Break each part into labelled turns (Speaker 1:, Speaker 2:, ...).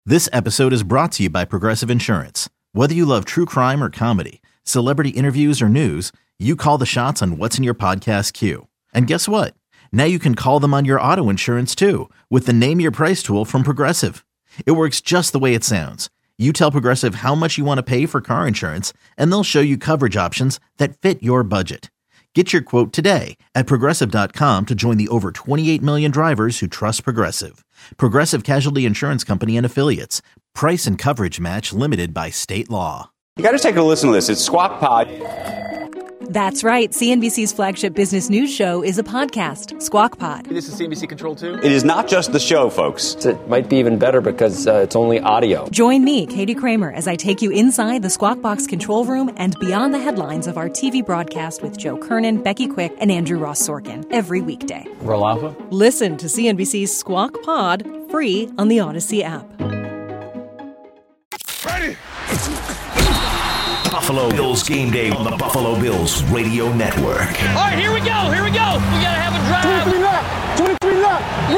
Speaker 1: This episode is brought to you by Progressive Insurance. Whether you love true crime or comedy, celebrity interviews or news, you call the shots on what's in your podcast queue. And guess what? Now you can call them on your auto insurance too with the Name Your Price tool from Progressive. It works just the way it sounds. You tell Progressive how much you want to pay for car insurance, and they'll show you coverage options that fit your budget. Get your quote today at Progressive.com to join the over 28 million drivers who trust Progressive. Progressive Casualty Insurance Company and Affiliates. Price and coverage match limited by state law.
Speaker 2: You got to take a listen to this. It's Squawk Pod.
Speaker 3: That's right. CNBC's flagship business news show is a podcast, Squawk Pod.
Speaker 4: This is CNBC Control 2?
Speaker 2: It is not just the show, folks.
Speaker 5: It might be even better because it's only audio.
Speaker 3: Join me, Katie Kramer, as I take you inside the Squawk Box control room and beyond the headlines of our TV broadcast with Joe Kernan, Becky Quick, and Andrew Ross Sorkin every weekday.
Speaker 4: Roll Alpha?
Speaker 3: Listen to CNBC's Squawk Pod free on the Odyssey app.
Speaker 6: Ready? Buffalo Bills game day on the Buffalo Bills radio network.
Speaker 7: All right, here we go. We got to have a drive.
Speaker 8: 23 left.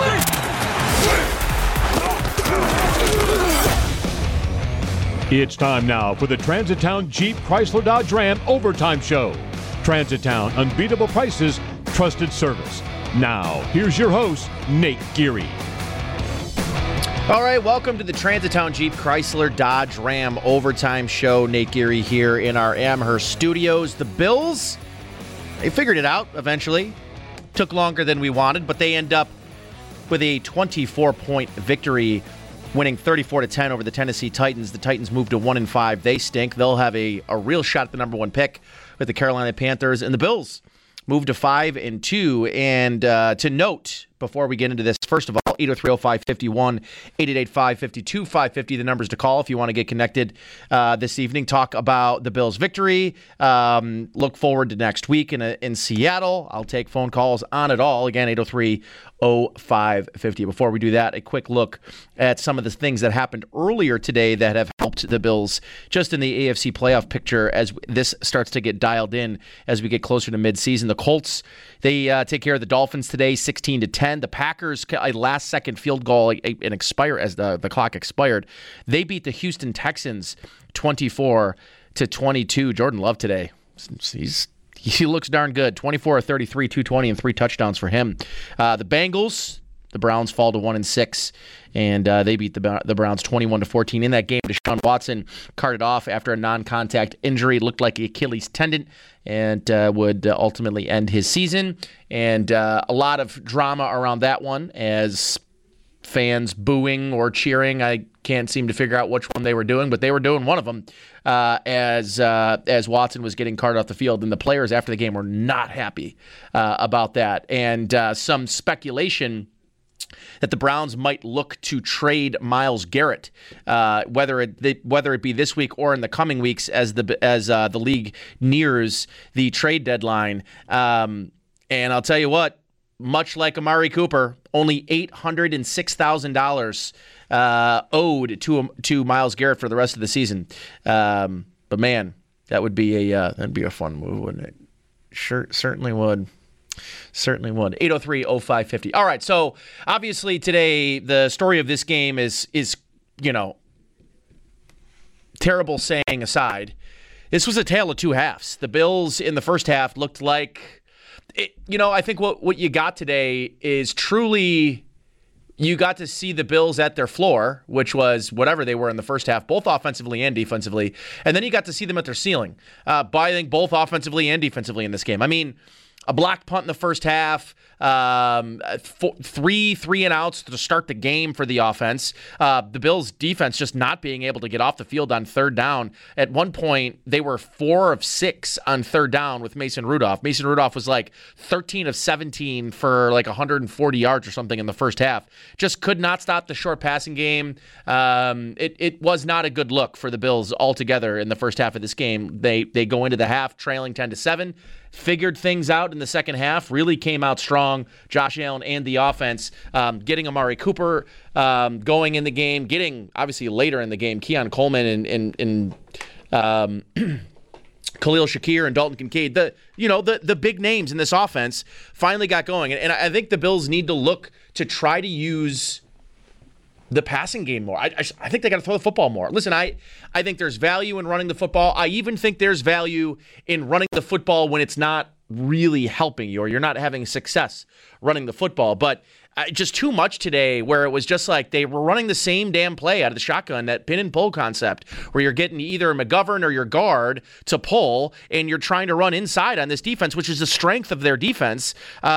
Speaker 9: It's time now for the Transitown Jeep Chrysler Dodge Ram Overtime Show. Transitown, unbeatable prices, trusted service. Now, here's your host, Nate Geary.
Speaker 10: All right, welcome to the Transitown Jeep Chrysler Dodge Ram Overtime Show. Nate Geary here in our Amherst studios. The Bills, they figured it out eventually. Took longer than we wanted, but they end up with a 24-point victory, winning 34-10 over the Tennessee Titans. The Titans move to 1-5. They stink. They'll have a real shot at the number one pick with the Carolina Panthers. And the Bills move to 5-2. And to note, before we get into this, first of all, 803-0551, 888-552-550, the numbers to call if you want to get connected this evening. Talk about the Bills' victory. Look forward to next week in Seattle. I'll take phone calls on it all. Again, 803-0550. Before we do that, a quick look at some of the things that happened earlier today that have helped the Bills just in the AFC playoff picture as this starts to get dialed in as we get closer to midseason. The Colts, they take care of the Dolphins today, 16-10. The Packers, a last-second field goal and expire as the clock expired. They beat the Houston Texans 24-22. Jordan Love today, he looks darn good. 24-33, 220, and 3 touchdowns for him. The Bengals, the Browns fall to 1-6, and they beat the Browns 21-14. In that game, Deshaun Watson carted off after a non-contact injury. It looked like the Achilles tendon and would ultimately end his season. And a lot of drama around that one as fans booing or cheering. I can't seem to figure out which one they were doing, but they were doing one of them as Watson was getting carted off the field. And the players after the game were not happy about that. And some speculation that the Browns might look to trade Myles Garrett, whether it be this week or in the coming weeks as the league nears the trade deadline. And I'll tell you what, much like Amari Cooper, only $806,000 owed to Myles Garrett for the rest of the season. But man, that'd be a fun move, wouldn't it? Sure, certainly would. Certainly would. 803-0550. All right, so obviously today the story of this game is terrible saying aside, this was a tale of two halves. The Bills in the first half looked like, I think what you got today is truly you got to see the Bills at their floor, which was whatever they were in the first half, both offensively and defensively, and then you got to see them at their ceiling, I think both offensively and defensively in this game. I mean, a blocked punt in the first half, 3 and outs to start the game for the offense. The Bills' defense just not being able to get off the field on third down. At one point, they were 4 of 6 on third down with Mason Rudolph. Mason Rudolph was like 13 of 17 for like 140 yards or something in the first half. Just could not stop the short passing game. It was not a good look for the Bills altogether in the first half of this game. They go into the half trailing 10-7. Figured things out in the second half, really came out strong. Josh Allen and the offense, getting Amari Cooper going in the game, getting, obviously, later in the game, Keon Coleman and Khalil Shakir and Dalton Kincaid, the big names in this offense finally got going. And I think the Bills need to look to try to use the passing game more. I think they got to throw the football more. Listen, I think there's value in running the football. I even think there's value in running the football when it's not really helping you or you're not having success running the football. But just too much today where it was just like they were running the same damn play out of the shotgun, that pin and pull concept where you're getting either McGovern or your guard to pull and you're trying to run inside on this defense, which is the strength of their defense.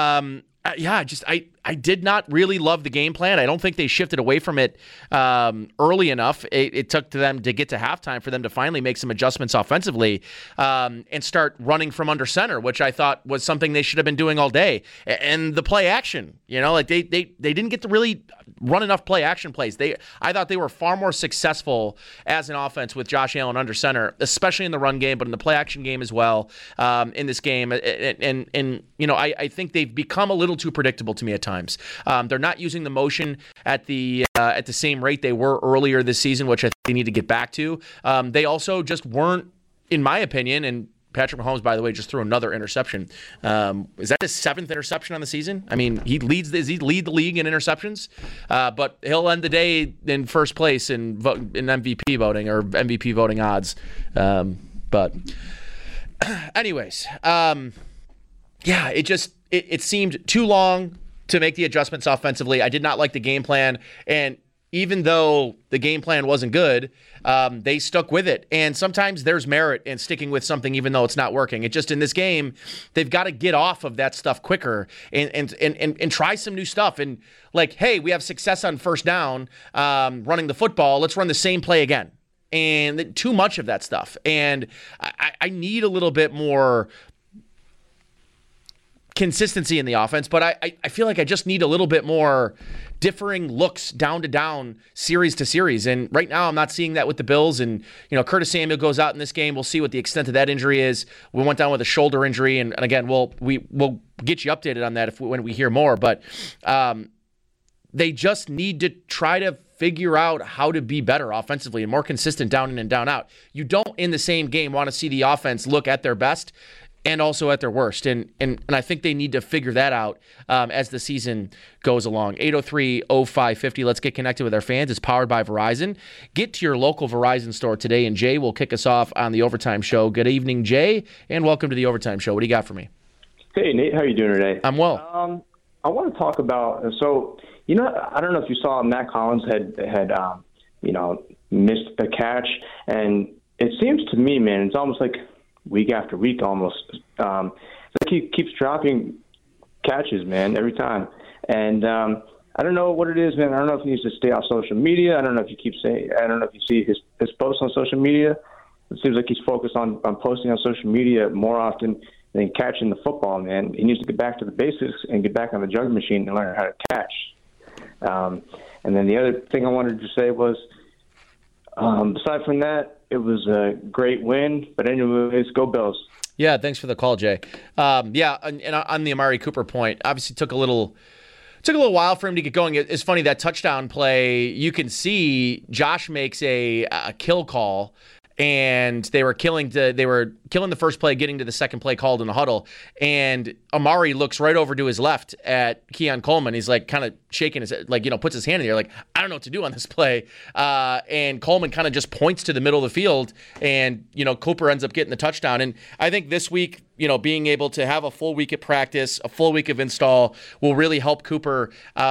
Speaker 10: I did not really love the game plan. I don't think they shifted away from it early enough. It took to them to get to halftime for them to finally make some adjustments offensively and start running from under center, which I thought was something they should have been doing all day. And the play action, like they didn't get to really run enough play action plays. I thought they were far more successful as an offense with Josh Allen under center, especially in the run game, but in the play action game as well in this game. And I think they've become a little too predictable to me at times. They're not using the motion at the same rate they were earlier this season, which I think they need to get back to. They also just weren't, in my opinion, and Patrick Mahomes, by the way, just threw another interception. Is that his 7th interception on the season? I mean, he lead the league in interceptions, but he'll end the day in first place in MVP voting or MVP voting odds. But anyways, it seemed too long to make the adjustments offensively. I did not like the game plan, and even though the game plan wasn't good, they stuck with it. And sometimes there's merit in sticking with something even though it's not working. It just, in this game, they've got to get off of that stuff quicker and try some new stuff. And like, hey, we have success on first down running the football. Let's run the same play again. And too much of that stuff. And I need a little bit more consistency in the offense, but I feel like I just need a little bit more differing looks down to down, series to series. And right now I'm not seeing that with the Bills. And, Curtis Samuel goes out in this game. We'll see what the extent of that injury is. We went down with a shoulder injury. And again, we'll get you updated on that when we hear more. But they just need to try to figure out how to be better offensively and more consistent down in and down out. You don't, in the same game, want to see the offense look at their best and also at their worst. And I think they need to figure that out as the season goes along. 803-0550. Let's get connected with our fans. It's powered by Verizon. Get to your local Verizon store today, and Jay will kick us off on the Overtime Show. Good evening, Jay, and welcome to the Overtime Show. What do you got for me?
Speaker 4: Hey, Nate. How are you doing today?
Speaker 10: I'm well.
Speaker 4: I want to talk about, I don't know if you saw Matt Collins had missed the catch, and it seems to me, man, it's almost like week after week almost. Like he keeps dropping catches, man, every time. And I don't know what it is, man. I don't know if he needs to stay off social media. I don't know if you see his posts on social media. It seems like he's focused on posting on social media more often than catching the football, man. He needs to get back to the basics and get back on the juggling machine and learn how to catch. And then the other thing I wanted to say was, aside from that, it was a great win. But anyways, go Bills.
Speaker 10: Yeah, thanks for the call, Jay. And on the Amari Cooper point, obviously took a little while for him to get going. It's funny, that touchdown play, you can see Josh makes a kill call, and they were killing the first play, getting to the second play called in the huddle. And Amari looks right over to his left at Keon Coleman. He's like kind of shaking his head, puts his hand in the air, like, I don't know what to do on this play. And Coleman kind of just points to the middle of the field, and, Cooper ends up getting the touchdown. And I think this week, being able to have a full week at practice, a full week of install will really help Cooper.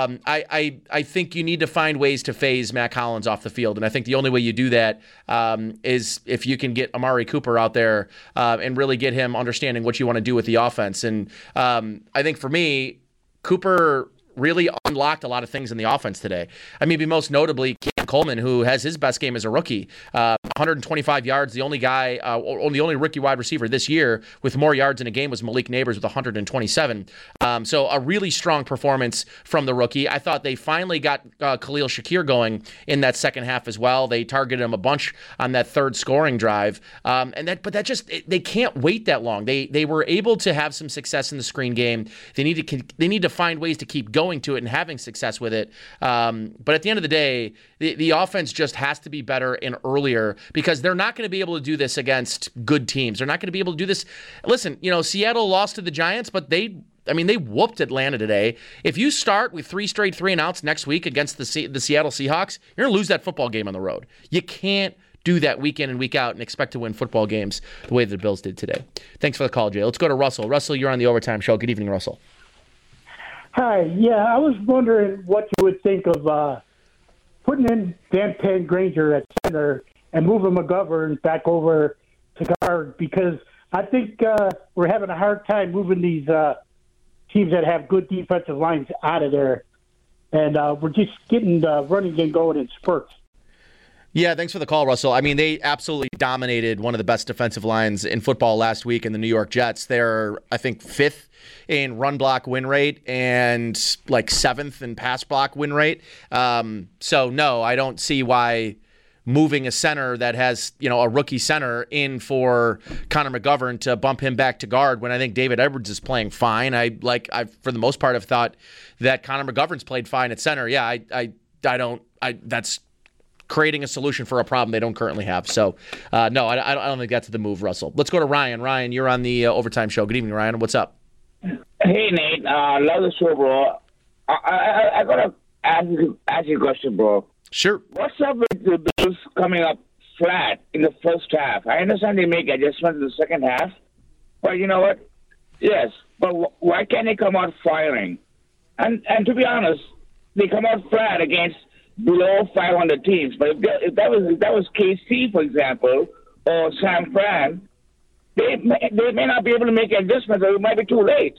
Speaker 10: I think you need to find ways to phase Matt Collins off the field. And I think the only way you do that is if you can get Amari Cooper out there and really get him understanding what you want to do with the offense. And I think for me, Cooper really unlocked a lot of things in the offense today. I mean, most notably, Keon Coleman, who has his best game as a rookie, 125 yards. The only guy, the only rookie wide receiver this year with more yards in a game was Malik Neighbors with 127. So a really strong performance from the rookie. I thought they finally got Khalil Shakir going in that second half as well. They targeted him a bunch on that third scoring drive. They can't wait that long. They were able to have some success in the screen game. They need to find ways to keep going to it and having success with it. But at the end of the day, the offense just has to be better and earlier, because they're not going to be able to do this against good teams. They're not going to be able to do this. Listen, Seattle lost to the Giants, but they they whooped Atlanta today. If you start with 3 straight 3-and-outs next week against the Seattle Seahawks, you're going to lose that football game on the road. You can't do that week in and week out and expect to win football games the way the Bills did today. Thanks for the call, Jay. Let's go to Russell. Russell, you're on the Overtime Show. Good evening, Russell.
Speaker 8: Hi. Yeah, I was wondering what you would think of putting in Dan Granger at center and moving McGovern back over to guard, because I think we're having a hard time moving these teams that have good defensive lines out of there. And we're just getting the running game going in spurts.
Speaker 10: Yeah, thanks for the call, Russell. They absolutely dominated one of the best defensive lines in football last week in the New York Jets. They're, I think, 5th in run block win rate and like 7th in pass block win rate. So, no, I don't see why moving a center that has, a rookie center in for Connor McGovern to bump him back to guard when I think David Edwards is playing fine. I for the most part, have thought that Connor McGovern's played fine at center. Yeah, that's creating a solution for a problem they don't currently have. So, no, I don't think that's the move, Russell. Let's go to Ryan. Ryan, you're on the Overtime Show. Good evening, Ryan. What's up?
Speaker 11: Hey, Nate. Love the show, bro. I got to ask you a question, bro.
Speaker 10: Sure.
Speaker 11: What's up with the Bills coming up flat in the first half? I understand they make adjustments in the second half, but you know what? Yes, but why can't they come out firing? And to be honest, they come out flat against below 500 teams. But if that was KC, for example, or San Fran, they may not be able to make adjustments, or it might be too late.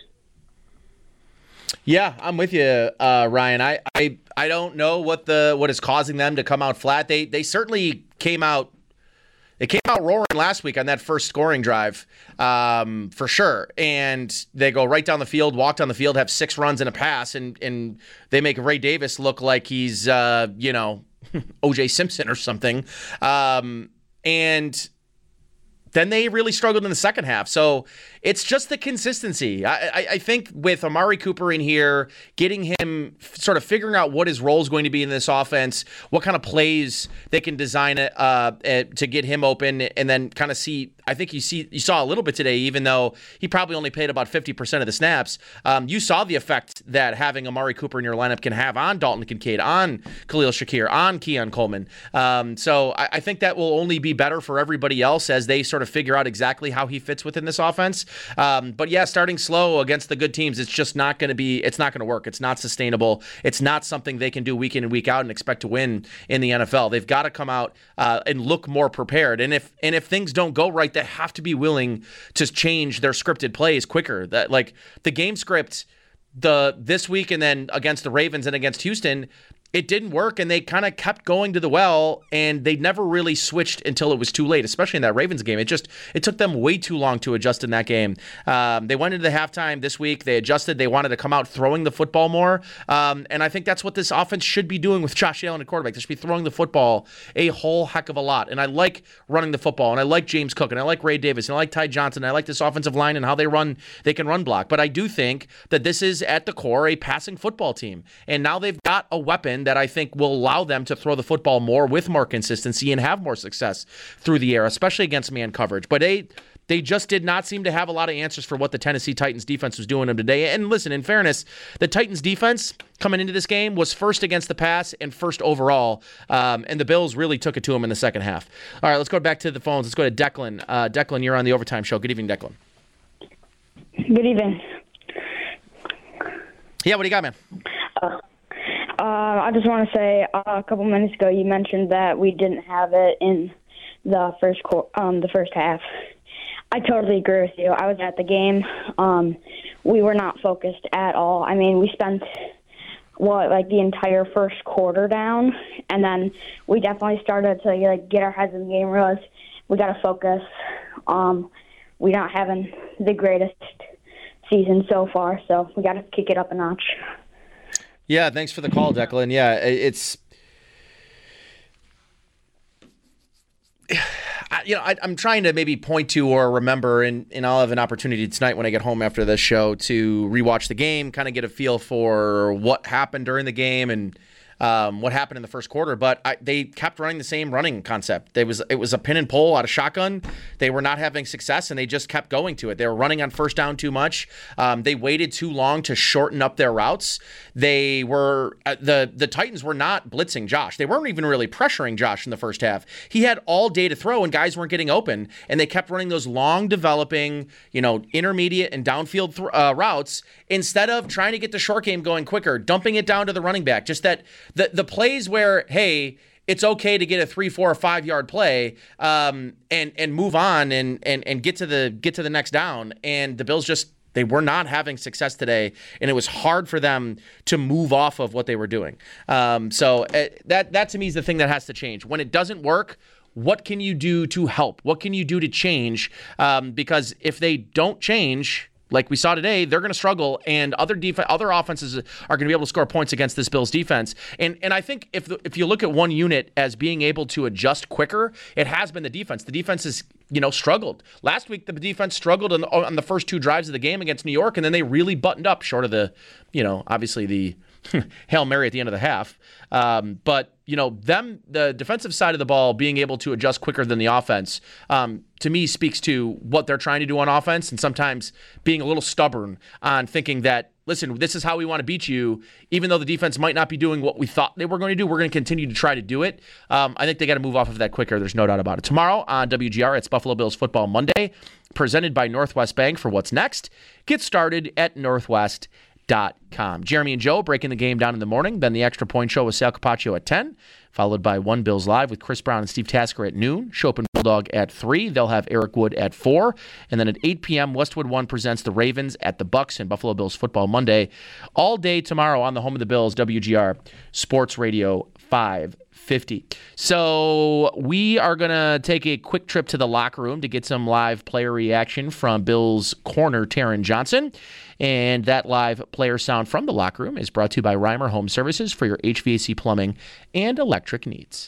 Speaker 10: Yeah, I'm with you, Ryan. I don't know what is causing them to come out flat. They certainly came out. They came out roaring last week on that first scoring drive, for sure. And they go right down the field, walk down the field, have 6 runs and a pass, and they make Ray Davis look like he's, O.J. Simpson or something. And then they really struggled in the second half. So it's just the consistency. I think with Amari Cooper in here, getting him sort of figuring out what his role is going to be in this offense, what kind of plays they can design to get him open, and then kind of see. I think you saw a little bit today, even though he probably only played about 50% of the snaps. You saw the effect that having Amari Cooper in your lineup can have on Dalton Kincaid, on Khalil Shakir, on Keon Coleman. So I think that will only be better for everybody else as they sort of figure out exactly how he fits within this offense. But yeah, starting slow against the good teams, it's just not going to work. It's not sustainable. It's not something they can do week in and week out and expect to win in the NFL. They've got to come out and look more prepared. And if things don't go right, they have to be willing to change their scripted plays quicker. That, like, the game script this week and then against the Ravens and against Houston, it didn't work, and they kind of kept going to the well, and they never really switched until it was too late, especially in that Ravens game. It took them way too long to adjust in that game. They went into the halftime this week. They adjusted. They wanted to come out throwing the football more, and I think that's what this offense should be doing with Josh Allen at quarterback. They should be throwing the football a whole heck of a lot, and I like running the football, and I like James Cook, and I like Ray Davis, and I like Ty Johnson, and I like this offensive line and how they can run block. But I do think that this is, at the core, a passing football team, and now they've got a weapon that I think will allow them to throw the football more with more consistency and have more success through the air, especially against man coverage. But they just did not seem to have a lot of answers for what the Tennessee Titans defense was doing to them today. And listen, in fairness, the Titans defense coming into this game was first against the pass and first overall, and the Bills really took it to them in the second half. All right, let's go back to the phones. Let's go to Declan. Declan, you're on the Overtime Show. Good evening, Declan.
Speaker 12: Good evening.
Speaker 10: Yeah, what do you got, man?
Speaker 12: I just want to say a couple minutes ago you mentioned that we didn't have it in the first half. I totally agree with you. I was at the game. We were not focused at all. I mean, we spent the entire first quarter down, and then we definitely started to get our heads in the game. Realize we got to focus. We're not having the greatest season so far, so we got to kick it up a notch.
Speaker 10: Yeah, thanks for the call, Declan. Yeah, I'm trying to maybe point to or remember, and I'll have an opportunity tonight when I get home after this show to rewatch the game, kind of get a feel for what happened during the game, and what happened in the first quarter, but they kept running the same running concept. It was a pin and pull out of shotgun. They were not having success, and they just kept going to it. They were running on first down too much. They waited too long to shorten up their routes. They were the Titans were not blitzing Josh. They weren't even really pressuring Josh in the first half. He had all day to throw, and guys weren't getting open, and they kept running those long developing, intermediate and downfield routes instead of trying to get the short game going quicker, dumping it down to the running back. Just that the plays where, hey, it's okay to get a 3, 4, or 5 yard play and move on and get to the next down. And the Bills they were not having success today, and it was hard for them to move off of what they were doing. So that to me is the thing that has to change. When it doesn't work, what can you do to help? What can you do to change? Because if they don't change, like we saw today, they're going to struggle, and other offenses are going to be able to score points against this Bills defense. And I think if you look at one unit as being able to adjust quicker, it has been the defense. The defense has struggled. Last week, the defense struggled on the first 2 drives of the game against New York, and then they really buttoned up short of the, obviously the Hail Mary at the end of the half. But the defensive side of the ball being able to adjust quicker than the offense, to me speaks to what they're trying to do on offense, and sometimes being a little stubborn on thinking that, listen, this is how we want to beat you, even though the defense might not be doing what we thought they were going to do. We're going to continue to try to do it. I think they got to move off of that quicker. There's no doubt about it. Tomorrow on WGR, it's Buffalo Bills Football Monday, presented by Northwest Bank for what's next. Get started at northwest.com. Jeremy and Joe breaking the game down in the morning. Then the Extra Point Show with Sal Capaccio at 10, followed by One Bills Live with Chris Brown and Steve Tasker at noon. Shope and Bulldog at 3. They'll have Eric Wood at 4. And then at 8 p.m., Westwood One presents the Ravens at the Bucks and Buffalo Bills Football Monday. All day tomorrow on the home of the Bills, WGR Sports Radio 550. So we are going to take a quick trip to the locker room to get some live player reaction from Bills corner Taron Johnson. And that live player sound from the locker room is brought to you by Reimer Home Services for your HVAC, plumbing, and electric needs.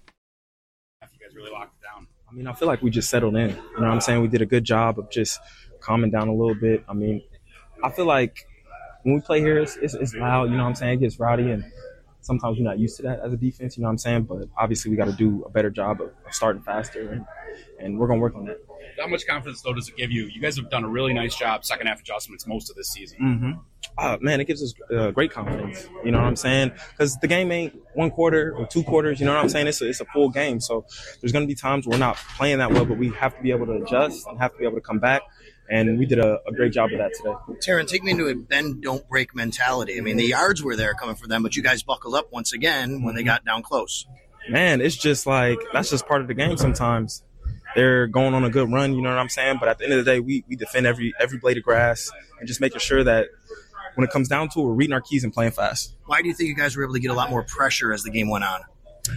Speaker 13: You guys really locked it down. I mean, I feel like we just settled in. You know what I'm saying? We did a good job of just calming down a little bit. I mean, I feel like when we play here, it's loud. You know what I'm saying? It gets rowdy, and sometimes we're not used to that as a defense. You know what I'm saying? But obviously we got to do a better job of starting faster, and we're going to work on that.
Speaker 14: How much confidence, though, does it give you? You guys have done a really nice job, second half adjustments, most of this season.
Speaker 13: Man, it gives us great confidence. You know what I'm saying? Because the game ain't 1 quarter or 2 quarters. You know what I'm saying? It's a full game. So there's going to be times we're not playing that well, but we have to be able to adjust and have to be able to come back. And we did a great job of that today.
Speaker 15: Taron, take me into a bend, don't break mentality. I mean, the yards were there coming for them, but you guys buckled up once again when they got down close.
Speaker 13: Man, it's just like that's just part of the game sometimes. They're going on a good run, you know what I'm saying? But at the end of the day, we defend every blade of grass and just making sure that when it comes down to it, we're reading our keys and playing fast.
Speaker 15: Why do you think you guys were able to get a lot more pressure as the game went on?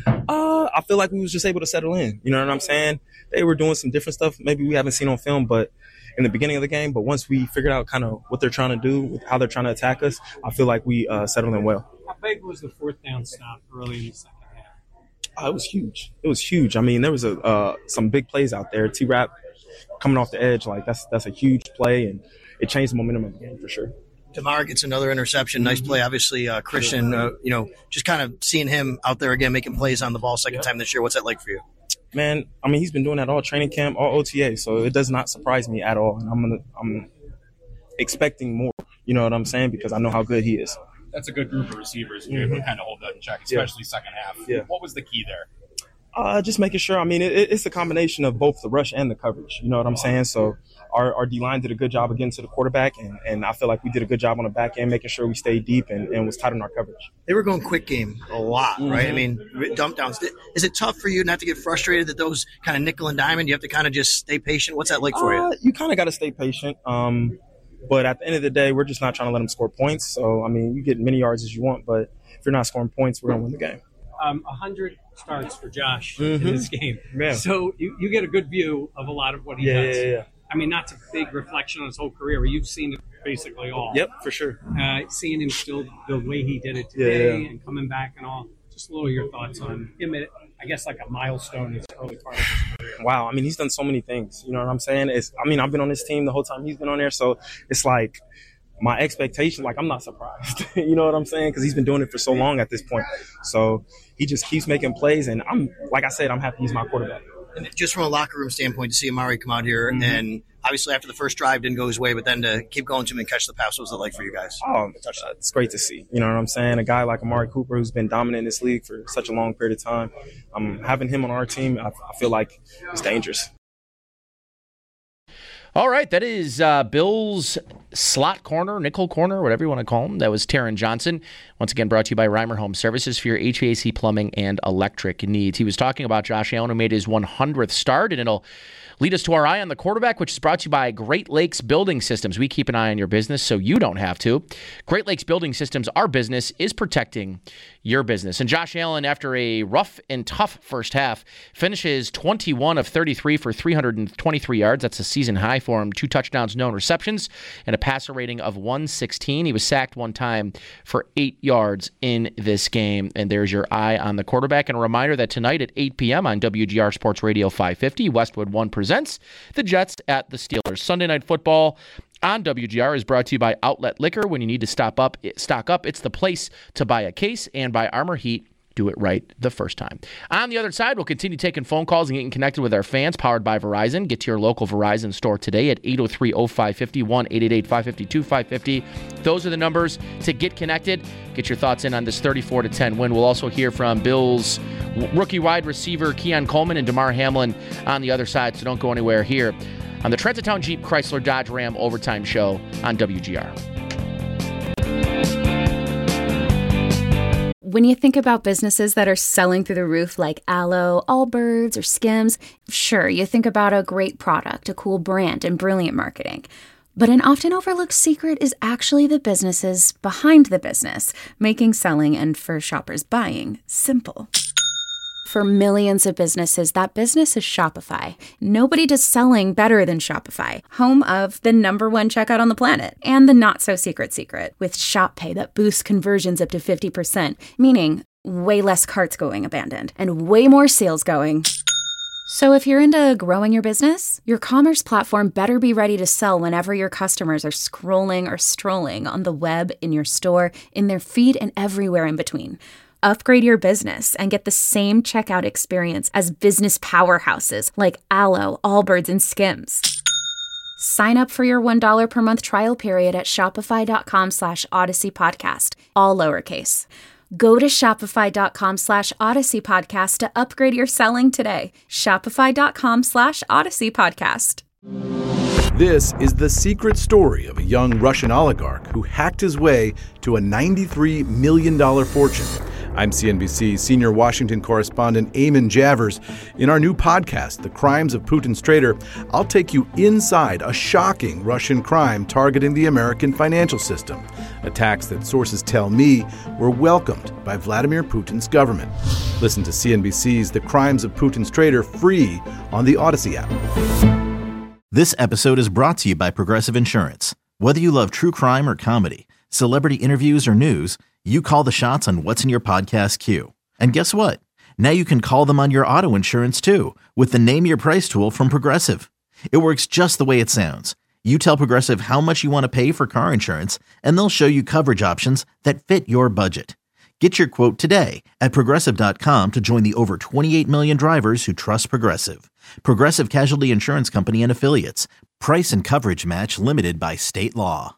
Speaker 13: I feel like we was just able to settle in. You know what I'm saying? They were doing some different stuff maybe we haven't seen on film, but in the beginning of the game. But once we figured out kind of what they're trying to do, how they're trying to attack us, I feel like we settled in well.
Speaker 16: How big was the 4th down stop early in the second half?
Speaker 13: It was huge. It was huge. I mean, there was some big plays out there. T-Rap coming off the edge, like that's a huge play, and it changed the momentum of the game for sure.
Speaker 15: DeMar gets another interception. Nice play. Obviously, Christian, just kind of seeing him out there again making plays on the ball second time this year. What's that like for you?
Speaker 13: Man, I mean, he's been doing that all training camp, all OTA, so it does not surprise me at all. And I'm expecting more, you know what I'm saying, because I know how good he is.
Speaker 14: That's a good group of receivers. You're able to kind of hold that in check, especially second half.
Speaker 13: Yeah.
Speaker 14: What was the key there?
Speaker 13: Just making sure. I mean, it's a combination of both the rush and the coverage. You know what I'm saying? So our D-line did a good job of getting to the quarterback, and I feel like we did a good job on the back end, making sure we stayed deep and was tight on our coverage.
Speaker 15: They were going quick game a lot, right? I mean, dump downs. Is it tough for you not to get frustrated at those kind of nickel and diamond? You have to kind of just stay patient. What's that like for you?
Speaker 13: You kind of got to stay patient. But at the end of the day, we're just not trying to let them score points. So, I mean, you get many yards as you want, but if you're not scoring points, we're going to win the game.
Speaker 16: 100 starts for Josh in this game.
Speaker 13: Yeah.
Speaker 16: So you get a good view of a lot of what he does.
Speaker 13: Yeah.
Speaker 16: I mean, that's a big reflection on his whole career, where you've seen it basically all.
Speaker 13: Yep, for sure.
Speaker 16: Seeing him still the way he did it today and coming back and all. Just a little of your thoughts on him, I guess, like a milestone in his early part of his career.
Speaker 13: Wow, I mean, he's done so many things. You know what I'm saying? I've been on this team the whole time he's been on there, so it's like my expectation, like, I'm not surprised. You know what I'm saying? Because he's been doing it for so long at this point. So he just keeps making plays, and like I said, I'm happy he's my quarterback.
Speaker 15: And just from a locker room standpoint, to see Amari come out here and obviously after the first drive didn't go his way, but then to keep going to him and catch the pass, what was it like for you guys?
Speaker 13: It's great to see. You know what I'm saying? A guy like Amari Cooper, who's been dominant in this league for such a long period of time, having him on our team, I feel like it's dangerous.
Speaker 10: All right, that is Bill's slot corner, nickel corner, whatever you want to call him. That was Taron Johnson. Once again, brought to you by Reimer Home Services for your HVAC, plumbing, and electric needs. He was talking about Josh Allen, who made his 100th start, and it'll lead us to our Eye on the Quarterback, which is brought to you by Great Lakes Building Systems. We keep an eye on your business so you don't have to. Great Lakes Building Systems, our business is protecting your business. And Josh Allen, after a rough and tough first half, finishes 21 of 33 for 323 yards. That's a season high for him. 2 touchdowns, no interceptions, and a passer rating of 116. He was sacked one time for 8 yards in this game. And there's your Eye on the Quarterback. And a reminder that tonight at 8 p.m. on WGR Sports Radio 550, Westwood One presents the Jets at the Steelers. Sunday Night Football on WGR is brought to you by Outlet Liquor. When you need to stock up, it's the place to buy a case, and by Armor Heat. Do it right the first time. On the other side, we'll continue taking phone calls and getting connected with our fans, powered by Verizon. Get to your local Verizon store today at 803-0550, 1-888-552-550. Those are the numbers to get connected. Get your thoughts in on this 34-10 win. We'll also hear from Bills rookie wide receiver Keon Coleman and DeMar Hamlin on the other side, so don't go anywhere here on the Transitown Jeep Chrysler Dodge Ram Overtime Show on WGR.
Speaker 17: When you think about businesses that are selling through the roof like Aloe, Allbirds, or Skims, sure, you think about a great product, a cool brand, and brilliant marketing. But an often overlooked secret is actually the businesses behind the business, making selling and, for shoppers, buying simple. For millions of businesses, that business is Shopify. Nobody does selling better than Shopify, home of the #1 checkout on the planet, and the not-so-secret secret, with Shop Pay that boosts conversions up to 50%, meaning way less carts going abandoned, and way more sales going. So if you're into growing your business, your commerce platform better be ready to sell whenever your customers are scrolling or strolling on the web, in your store, in their feed, and everywhere in between. Upgrade your business and get the same checkout experience as business powerhouses like Aloe, Allbirds, and Skims. Sign up for your $1 per month trial period at shopify.com/Odyssey Podcast, all lowercase. Go to shopify.com/Odyssey Podcast to upgrade your selling today. Shopify.com/Odyssey Podcast.
Speaker 18: This is the secret story of a young Russian oligarch who hacked his way to a $93 million fortune. I'm CNBC senior Washington correspondent Eamon Javers. In our new podcast, The Crimes of Putin's Traitor, I'll take you inside a shocking Russian crime targeting the American financial system. Attacks that sources tell me were welcomed by Vladimir Putin's government. Listen to CNBC's The Crimes of Putin's Traitor free on the Odyssey app.
Speaker 1: This episode is brought to you by Progressive Insurance. Whether you love true crime or comedy, celebrity interviews or news, you call the shots on what's in your podcast queue. And guess what? Now you can call them on your auto insurance too with the Name Your Price tool from Progressive. It works just the way it sounds. You tell Progressive how much you want to pay for car insurance, and they'll show you coverage options that fit your budget. Get your quote today at Progressive.com to join the over 28 million drivers who trust Progressive. Progressive Casualty Insurance Company and Affiliates. Price and coverage match limited by state law.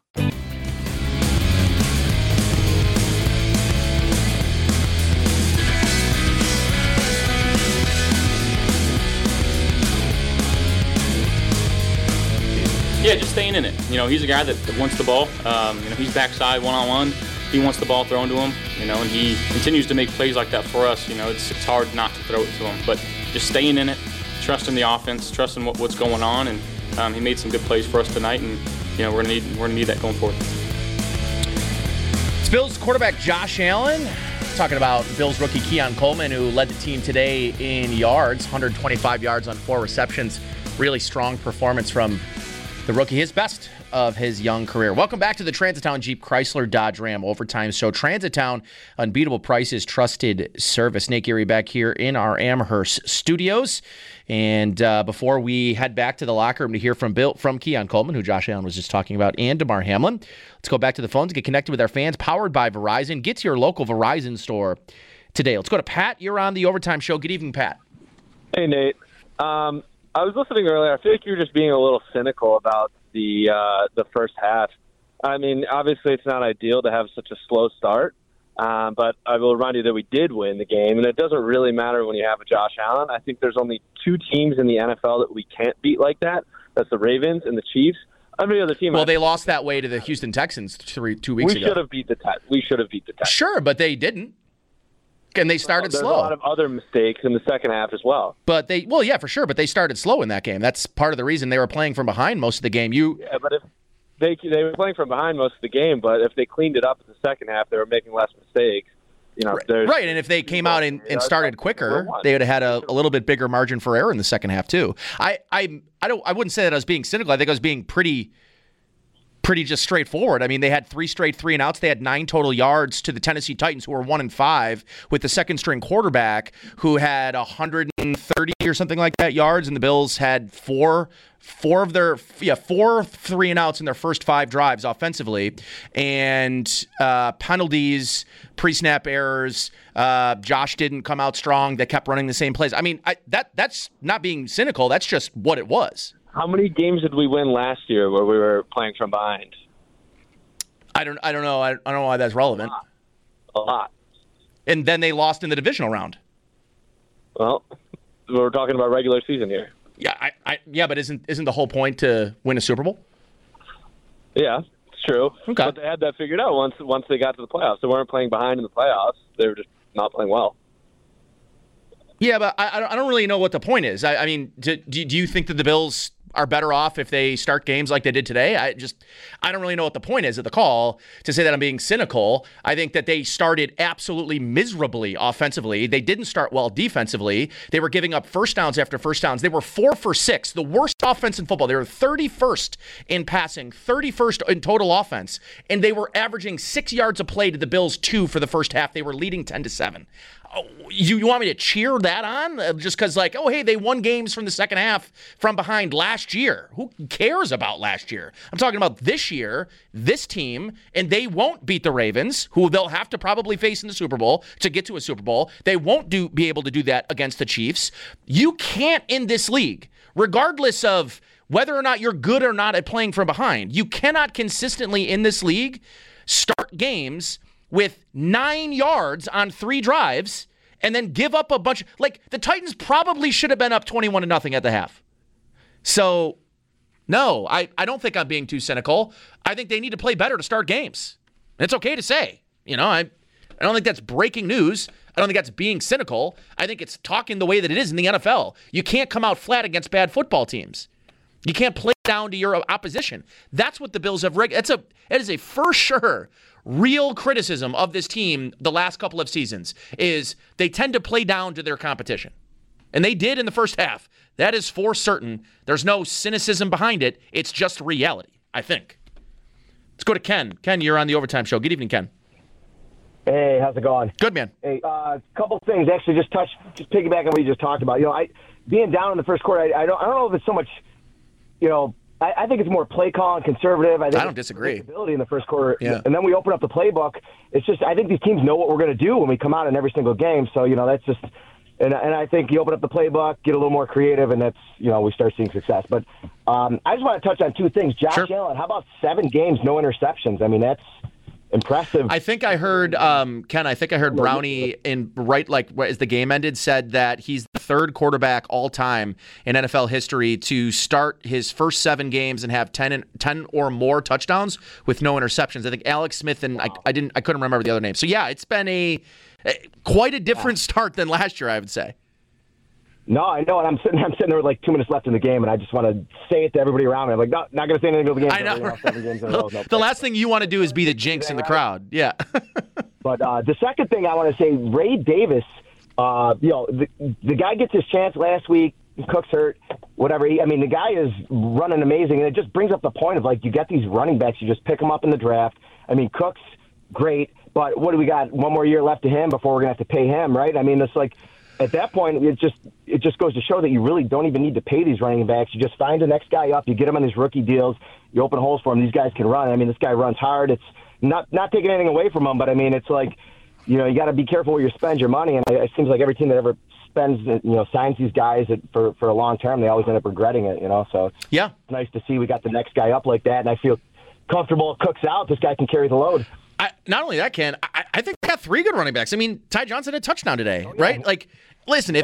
Speaker 19: Yeah, just staying in it. You know, he's a guy that wants the ball. He's backside one-on-one. He wants the ball thrown to him, and he continues to make plays like that for us. It's hard not to throw it to him, but just staying in it, trusting the offense, trusting what's going on, and he made some good plays for us tonight, and we're gonna need that going forward.
Speaker 10: It's Bills quarterback Josh Allen talking about Bills rookie Keon Coleman, who led the team today in yards, 125 yards on 4 receptions. Really strong performance from The rookie, his best of his young career. Welcome back to the Transitown Jeep Chrysler Dodge Ram Overtime Show. Transitown, unbeatable prices, trusted service. Nate Geary back here in our Amherst studios. And before we head back to the locker room to hear from Keon Coleman, who Josh Allen was just talking about, and DeMar Hamlin, let's go back to the phones, get connected with our fans, powered by Verizon. Get to your local Verizon store today. Let's go to Pat. You're on the Overtime Show. Good evening, Pat.
Speaker 20: Hey, Nate. I was listening earlier. I feel like you're just being a little cynical about the first half. I mean, obviously it's not ideal to have such a slow start, but I will remind you that we did win the game, and it doesn't really matter when you have a Josh Allen. I think there's only 2 teams in the NFL that we can't beat like that. That's the Ravens and the Chiefs. Every other team.
Speaker 10: Well, they lost that way to the Houston Texans 2 weeks ago.
Speaker 20: We should have beat the Texans.
Speaker 10: Sure, but they didn't. And they started slow.
Speaker 20: There's a lot of other mistakes in the second half as well.
Speaker 10: But yeah, for sure. But they started slow in that game. That's part of the reason they were playing from behind most of the game.
Speaker 20: Yeah, but if they were playing from behind most of the game, but if they cleaned it up in the second half, they were making less mistakes.
Speaker 10: Right, and if they came out and started quicker, they would have had a little bit bigger margin for error in the second half too. I wouldn't say that I was being cynical. I think I was being pretty just straightforward. I mean, they had 3 straight 3-and-outs. They had 9 total yards to the Tennessee Titans, who were 1-5, with the second-string quarterback who had 130 or something like that yards, and the Bills had 4 3-and-outs in their first 5 drives offensively, and penalties, pre-snap errors. Josh didn't come out strong. They kept running the same plays. I mean, that's not being cynical. That's just what it was.
Speaker 20: How many games did we win last year where we were playing from behind?
Speaker 10: I don't know. I don't know why that's relevant.
Speaker 20: A lot.
Speaker 10: And then they lost in the divisional round.
Speaker 20: Well, we're talking about regular season here.
Speaker 10: Yeah, but isn't the whole point to win a Super Bowl?
Speaker 20: Yeah, it's true.
Speaker 10: Okay.
Speaker 20: But they had that figured out once they got to the playoffs. They weren't playing behind in the playoffs. They were just not playing well.
Speaker 10: Yeah, but I don't really know what the point is. I mean, do you think that the Bills are better off if they start games like they did today? I don't really know what the point is of the call to say that I'm being cynical. I think that they started absolutely miserably offensively. They didn't start well defensively. They were giving up first downs after first downs. They were 4 for 6, the worst offense in football. They were 31st in passing, 31st in total offense, and they were averaging 6 yards a play to the Bills 2 for the first half. They were leading 10-7. You want me to cheer that on just because, like, oh, hey, they won games from the second half from behind last year? Who cares about last year? I'm talking about this year, this team, and they won't beat the Ravens, who they'll have to probably face in the Super Bowl to get to a Super Bowl. They won't be able to do that against the Chiefs. You can't in this league, regardless of whether or not you're good or not at playing from behind, you cannot consistently in this league start games with 9 yards on 3 drives and then give up a bunch. Like, the Titans probably should have been up 21-0 at the half. So, no, I don't think I'm being too cynical. I think they need to play better to start games. And it's okay to say. You know, I don't think that's breaking news. I don't think that's being cynical. I think it's talking the way that it is in the NFL. You can't come out flat against bad football teams. You can't play down to your opposition. That's what the Bills have. It is a for sure real criticism of this team the last couple of seasons is they tend to play down to their competition. And they did in the first half. That is for certain. There's no cynicism behind it. It's just reality, I think. Let's go to Ken. Ken, you're on the Overtime Show. Good evening, Ken.
Speaker 21: Hey, how's it going?
Speaker 10: Good, man.
Speaker 21: Hey, a couple things. Actually, just piggyback on what you just talked about. You know, being down in the first quarter, I don't know if it's so much, you know, I think it's more play call and conservative. I
Speaker 10: don't disagree.
Speaker 21: Ability in the first quarter,
Speaker 10: yeah.
Speaker 21: And then we open up the playbook. It's just I think these teams know what we're going to do when we come out in every single game. So you know that's just, and I think you open up the playbook, get a little more creative, and that's we start seeing success. But I just want to touch on 2 things. Josh Allen, how about 7 games, no interceptions? I mean that's impressive.
Speaker 10: I think I heard Ken. I think I heard Brownie as the game ended said that he's the 3rd quarterback all time in NFL history to start his first 7 games and have 10 or more touchdowns with no interceptions. I think Alex Smith and I couldn't remember the other name. So yeah, it's been quite a different start than last year, I would say.
Speaker 21: No, I know, and I'm sitting there with like 2 minutes left in the game, and I just want to say it to everybody around me. I'm like, no, not going to say anything about the game.
Speaker 10: I know.
Speaker 21: 7 games in a row.
Speaker 10: The last thing you want to do is be the jinx in the crowd. Yeah.
Speaker 21: But the second thing I want to say, Ray Davis, the guy gets his chance last week, Cook's hurt, whatever. The guy is running amazing, and it just brings up the point of, like, you get these running backs, you just pick them up in the draft. Cook's great, but what do we got? One more year left to him before we're going to have to pay him, right? It's like, at that point, it just goes to show that you really don't even need to pay these running backs. You just find the next guy up, you get him on these rookie deals, you open holes for him. These guys can run. This guy runs hard. It's not taking anything away from him, but it's like, you got to be careful where you spend your money. And it seems like every team that ever signs these guys for a long term, they always end up regretting it. So it's nice to see we got the next guy up like that, and I feel comfortable. If Cook's out, this guy can carry the load.
Speaker 10: Not only that, Ken, I think they got 3 good running backs. Ty Johnson had a touchdown today, right? Like, listen,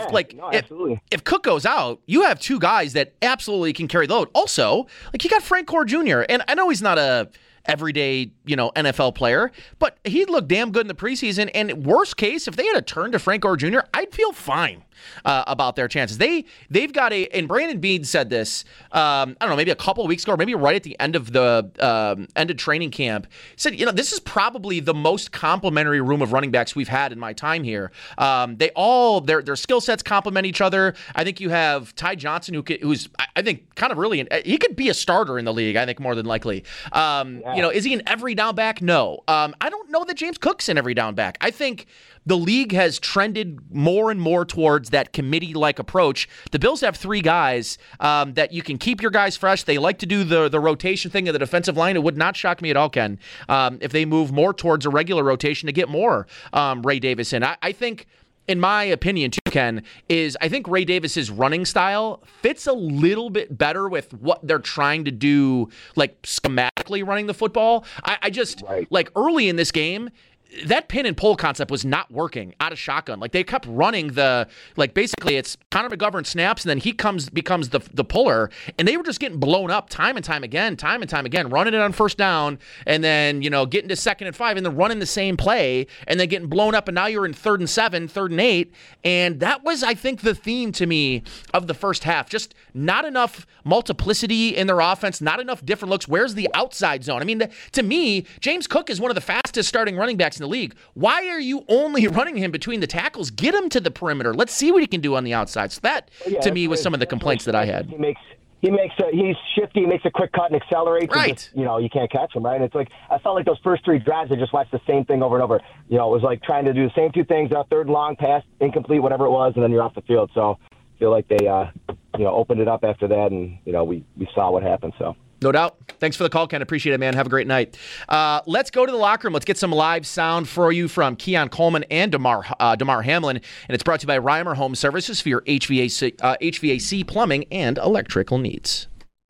Speaker 10: if Cook goes out, you have 2 guys that absolutely can carry the load. Also, like, you got Frank Gore Jr., and I know he's not a everyday, NFL player, but he looked damn good in the preseason. And worst case, if they had a turn to Frank Gore Jr., I'd feel fine about their chances. They've got and Brandon Beane said this, I don't know, maybe a couple of weeks ago, or maybe right at the end of the end of training camp. He said, this is probably the most complimentary room of running backs we've had in my time here. Their skill sets complement each other. I think you have Ty Johnson, who's I think kind of really, he could be a starter in the league, I think, more than likely. Is he an every down back? No. I don't know that James Cook's an every down back. I think the league has trended more and more towards that committee-like approach. The Bills have 3 guys that you can keep your guys fresh. They like to do the rotation thing of the defensive line. It would not shock me at all, Ken, if they move more towards a regular rotation to get more Ray Davis in. I think, in my opinion, too, Ken, I think Ray Davis's running style fits a little bit better with what they're trying to do, like schematically running the football. I just, like, early in this game, that pin and pull concept was not working out of shotgun. Like, they kept running basically it's Connor McGovern snaps, and then he becomes the puller, and they were just getting blown up time and time again, running it on first down, and then, getting to 2nd and 5, and then running the same play, and then getting blown up, and now you're in 3rd and 7, 3rd and 8, and that was, I think, the theme to me of the first half. Just not enough multiplicity in their offense, not enough different looks. Where's the outside zone? To me, James Cook is one of the fastest starting running backs in the league. Why are you only running him between the tackles? Get him to the perimeter. Let's see what he can do on the outside. So that, to me, was some of the complaints that I had.
Speaker 21: He's shifty, he makes a quick cut and accelerates. Right. And just, you can't catch him, right? And it's like, I felt like those first 3 drives, I just watched the same thing over and over. It was like trying to do the same 2 things, 3rd and long, pass, incomplete, whatever it was, and then you're off the field. So I feel like they, opened it up after that, and, we saw what happened, so.
Speaker 10: No doubt. Thanks for the call, Ken. Appreciate it, man. Have a great night. Let's go to the locker room. Let's get some live sound for you from Keon Coleman and Damar Hamlin. And it's brought to you by Reimer Home Services for your HVAC, plumbing, and electrical needs.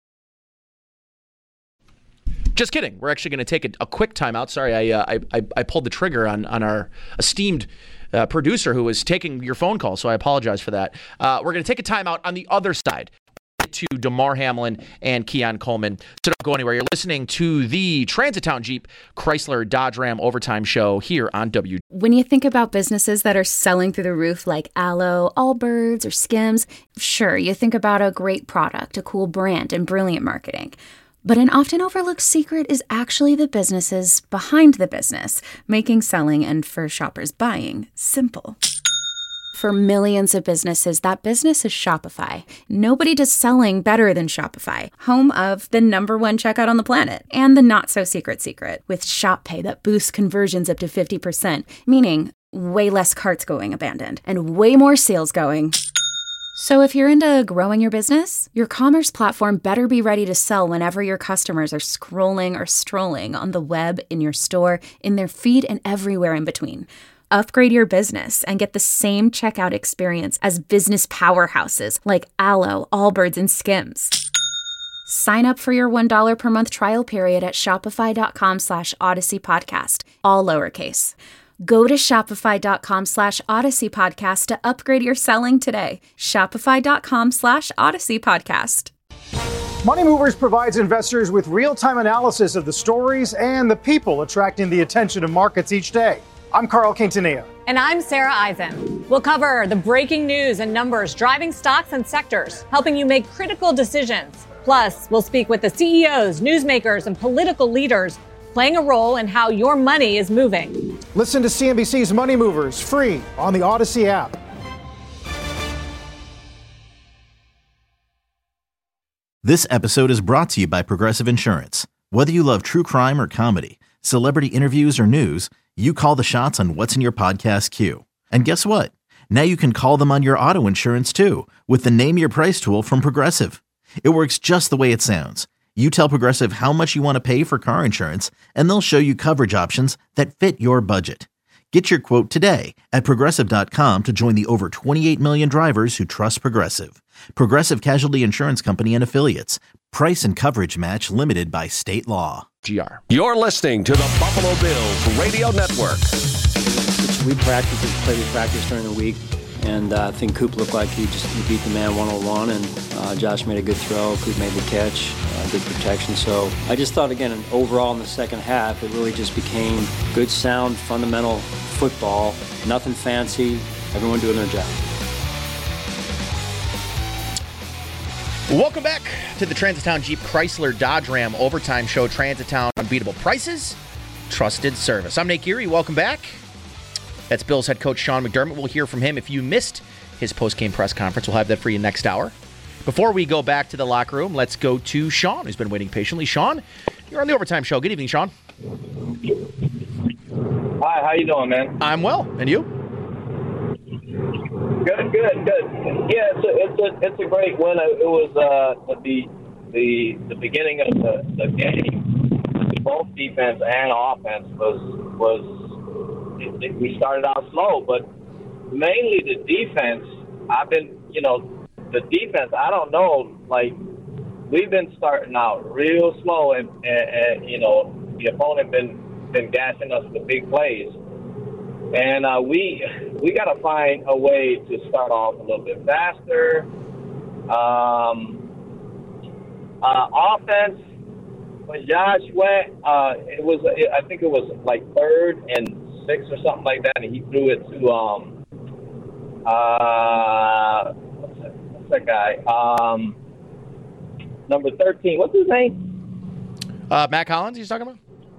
Speaker 10: Just kidding. We're actually going to take a quick timeout. Sorry, I pulled the trigger on our esteemed producer who was taking your phone call, so I apologize for that. We're going to take a timeout on the other side to Damar Hamlin and Keon Coleman. So don't go anywhere. You're listening to the Transitown Jeep Chrysler Dodge Ram Overtime Show here on W.
Speaker 17: When you think about businesses that are selling through the roof like Aloe, Allbirds, or Skims, sure, you think about a great product, a cool brand, and brilliant marketing. But an often overlooked secret is actually the businesses behind the business, making selling and, for shoppers, buying simple. For millions of businesses, that business is Shopify. Nobody does selling better than Shopify, home of the #1 checkout on the planet, and the not-so-secret secret, with Shop Pay that boosts conversions up to 50%, meaning way less carts going abandoned, and way more sales going. So if you're into growing your business, your commerce platform better be ready to sell whenever your customers are scrolling or strolling on the web, in your store, in their feed, and everywhere in between. Upgrade your business and get the same checkout experience as business powerhouses like Aloe, Allbirds, and Skims. Sign up for your $1 per month trial period at shopify.com/Odyssey Podcast, all lowercase. Go to shopify.com/Odyssey Podcast to upgrade your selling today. Shopify.com/Odyssey Podcast.
Speaker 2: Money Movers provides investors with real-time analysis of the stories and the people attracting the attention of markets each day. I'm Carl Quintanilla.
Speaker 22: And I'm Sarah Eisen. We'll cover the breaking news and numbers driving stocks and sectors, helping you make critical decisions. Plus, we'll speak with the CEOs, newsmakers, and political leaders playing a role in how your money is moving.
Speaker 2: Listen to CNBC's Money Movers free on the Odyssey app.
Speaker 1: This episode is brought to you by Progressive Insurance. Whether you love true crime or comedy, celebrity interviews or news, you call the shots on what's in your podcast queue. And guess what? Now you can call them on your auto insurance too with the Name Your Price tool from Progressive. It works just the way it sounds. You tell Progressive how much you want to pay for car insurance, and they'll show you coverage options that fit your budget. Get your quote today at Progressive.com to join the over 28 million drivers who trust Progressive. Progressive Casualty Insurance Company and Affiliates. Price and coverage match limited by state law.
Speaker 10: GR.
Speaker 3: You're listening to the Buffalo Bills Radio Network.
Speaker 5: We practice during the week, and I think Coop looked like he beat the man one-on-one, and Josh made a good throw. Coop made the catch, good protection. So I just thought, again, overall in the second half, it really just became good, sound, fundamental football, nothing fancy, everyone doing their job.
Speaker 10: Welcome back to the Transitown Jeep Chrysler Dodge Ram Overtime Show. Transitown, unbeatable prices, trusted service. I'm Nate Geary. Welcome back. That's Bills head coach Sean McDermott. We'll hear from him. If you missed his post-game press conference, we'll have that for you next hour. Before we go back to the locker room, let's go to Sean, who's been waiting patiently. Sean, you're on the Overtime Show. Good evening, Sean.
Speaker 23: Hi, how you doing, man?
Speaker 10: I'm well. And you?
Speaker 23: Good. Yeah, it's a great win. It was the beginning of the game. Both defense and offense was we started out slow, but mainly the defense. The defense. I don't know. Like, we've been starting out real slow, and the opponent been gashing us with big plays. And we got to find a way to start off a little bit faster. Offense, when Josh went, I think it was like 3rd and 6 or something like that, and he threw it to what's that guy? Number 13. What's his name?
Speaker 10: Mac Hollins. He's talking about?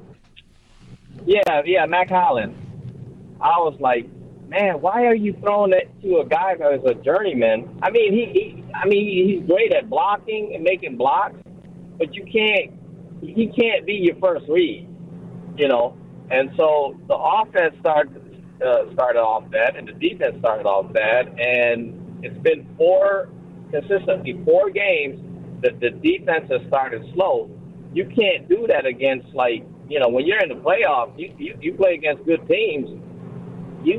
Speaker 23: Yeah, Mac Hollins. I was like, man, why are you throwing it to a guy that is a journeyman? I mean, he's great at blocking and making blocks, but he can't be your first read, And so the offense started off bad, and the defense started off bad, and it's been consistently 4 games that the defense has started slow. You can't do that against, when you're in the playoffs, you play against good teams. We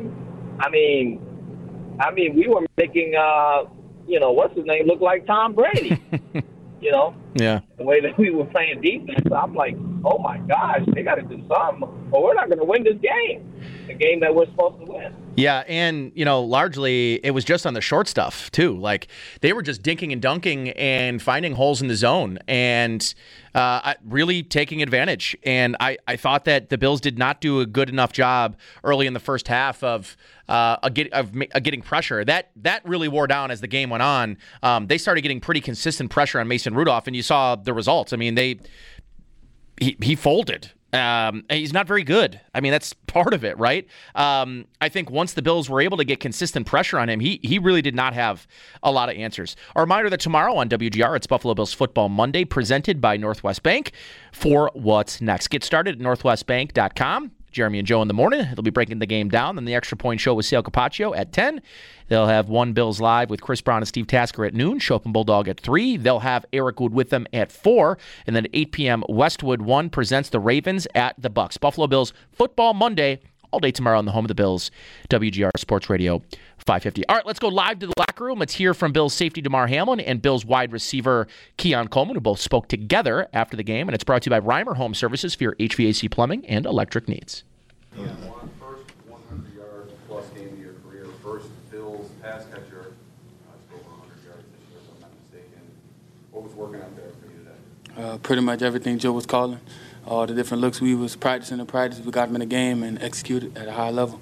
Speaker 23: were making, what's his name, look like Tom Brady,
Speaker 10: Yeah.
Speaker 23: The way that we were playing defense, I'm like, oh my gosh, they got to do something, or we're not going to win this game, the game that we're supposed to win.
Speaker 10: Yeah, and, largely it was just on the short stuff, too. Like, they were just dinking and dunking and finding holes in the zone and really taking advantage. And I thought that the Bills did not do a good enough job early in the first half of getting pressure. That really wore down as the game went on. They started getting pretty consistent pressure on Mason Rudolph, and you saw the results. I mean, he folded. He's not very good. I mean, that's part of it, right? I think once the Bills were able to get consistent pressure on him, he really did not have a lot of answers. A reminder that tomorrow on WGR, it's Buffalo Bills Football Monday, presented by Northwest Bank for What's Next. Get started at northwestbank.com. Jeremy and Joe in the morning. They'll be breaking the game down. Then the Extra Point Show with Sale Capaccio at 10. They'll have One Bills Live with Chris Brown and Steve Tasker at noon. Show Up and Bulldog at 3. They'll have Eric Wood with them at 4. And then at 8 p.m., Westwood 1 presents the Ravens at the Bucks. Buffalo Bills Football Monday, all day tomorrow on the home of the Bills, WGR Sports Radio 550. All right, let's go live to the locker room. Let's hear from Bills safety Damar Hamlin and Bills wide receiver Keon Coleman, who both spoke together after the game. And it's brought to you by Reimer Home Services for your HVAC plumbing and electric needs.
Speaker 24: Yeah. First 100 yards plus game of your career. First Bills pass catcher. Over 100 yards this year, if I'm not mistaken. What was working out there for you today?
Speaker 25: Pretty much everything Joe was calling. All the different looks we was practicing in practice, we got them in the game and executed at a high level.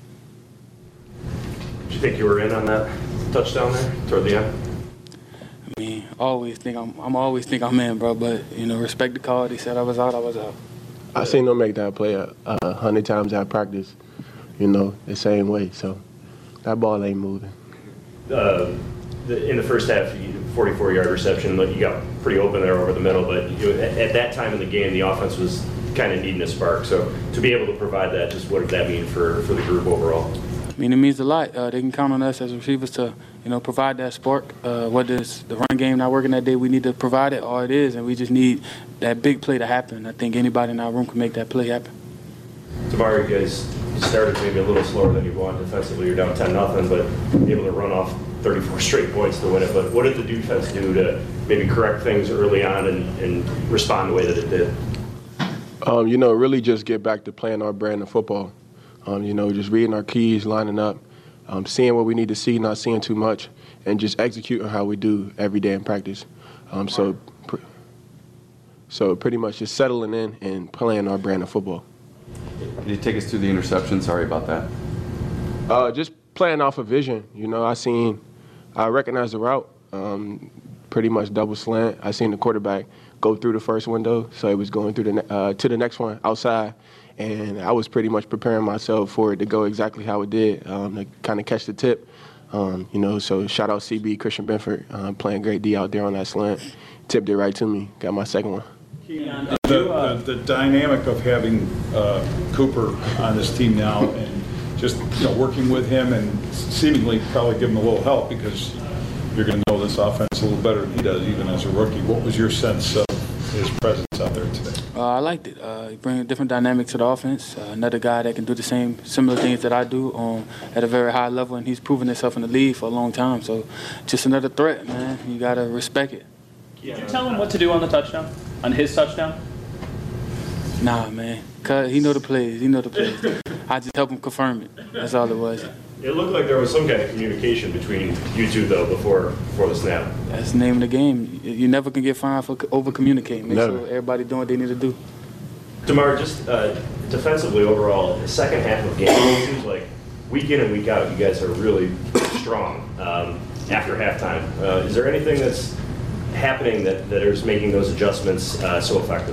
Speaker 26: Did you think you were in on that touchdown there toward the end?
Speaker 25: I mean, I'm always think I'm in, bro. But respect the call. They said I was out. I was out.
Speaker 27: I seen them make that play 100 times at practice, the same way. So that ball ain't moving.
Speaker 26: in the first half, 44-yard reception, you got pretty open there over the middle, but at that time in the game, the offense was kind of needing a spark. So to be able to provide that, just what does that mean for the group overall?
Speaker 25: I mean, it means a lot. They can count on us as receivers to, provide that spark. Whether it's the run game not working that day, we need to provide it, or it is, and we just need that big play to happen. I think anybody in our room can make that play happen.
Speaker 26: Tomorrow, you guys started maybe a little slower than you want defensively. You're down 10-0, but able to run off 34 straight points to win it. But what did the defense do to maybe correct things early on and respond the way that it did?
Speaker 27: Really just get back to playing our brand of football. Just reading our keys, lining up, seeing what we need to see, not seeing too much, and just executing how we do every day in practice. So pretty much just settling in and playing our brand of football.
Speaker 24: Can you take us through the interception? Sorry about that.
Speaker 27: Just playing off of vision. I recognized the route, pretty much double slant. I seen the quarterback go through the first window, so it was going through to the next one outside. And I was pretty much preparing myself for it to go exactly how it did, to kind of catch the tip. So shout out CB, Christian Benford, playing great D out there on that slant. Tipped it right to me, got my second one.
Speaker 4: The dynamic of having Cooper on this team now and just working with him and seemingly probably give him a little help because you're going to know this offense a little better than he does even as a rookie. What was your sense of his presence out there today?
Speaker 25: I liked it. He brings a different dynamic to the offense. Another guy that can do similar things that I do at a very high level, and he's proven himself in the league for a long time. So just another threat, man. You got to respect it.
Speaker 6: Did you tell him what to do on the touchdown? On his touchdown?
Speaker 25: Nah, man. Cause he know the plays. I just help him confirm it. That's all it was.
Speaker 26: It looked like there was some kind of communication between you two, though, before the snap.
Speaker 25: That's the name of the game. You never can get fined for over-communicating. Make sure everybody doing what they need to do.
Speaker 26: DeMar, just defensively overall, the second half of the game, it seems like week in and week out, you guys are really strong after halftime. Is there anything that's happening that is making those adjustments so effective?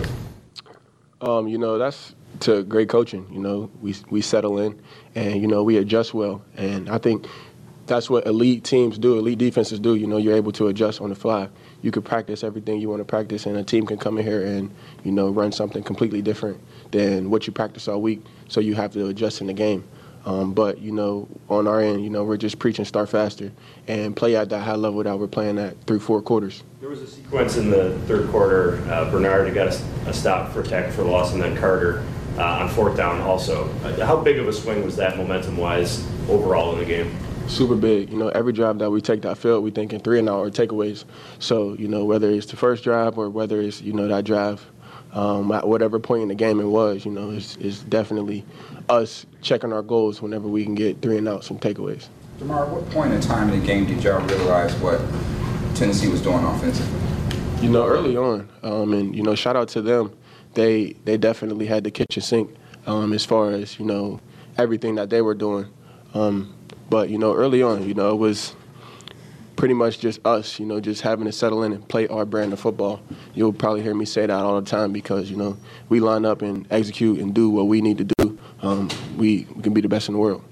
Speaker 27: That's to great coaching. We settle in and, we adjust well. And I think that's what elite teams do, elite defenses do. You're able to adjust on the fly. You could practice everything you want to practice, and a team can come in here and, run something completely different than what you practice all week. So you have to adjust in the game. But, on our end, we're just preaching start faster and play at that high level that we're playing at through 4 quarters.
Speaker 26: There was a sequence in the third quarter. Bernard got a stop for tackle for loss, and then Carter on fourth down also. How big of a swing was that momentum-wise overall in the game?
Speaker 27: Super big. Every drive that we take that field, we thinking 3-and-out or takeaways. So, whether it's the first drive or whether it's, that drive, at whatever point in the game it was, it's definitely us checking our goals whenever we can get 3-and-outs and takeaways.
Speaker 7: DeMar, at what point in time in the game did y'all realize what Tennessee was doing offensively?
Speaker 27: Early on, and shout out to them. They definitely had the kitchen sink as far as everything that they were doing. But early on, it was pretty much just us, just having to settle in and play our brand of football. You'll probably hear me say that all the time because we line up and execute and do what we need to do. We can be the best in the world.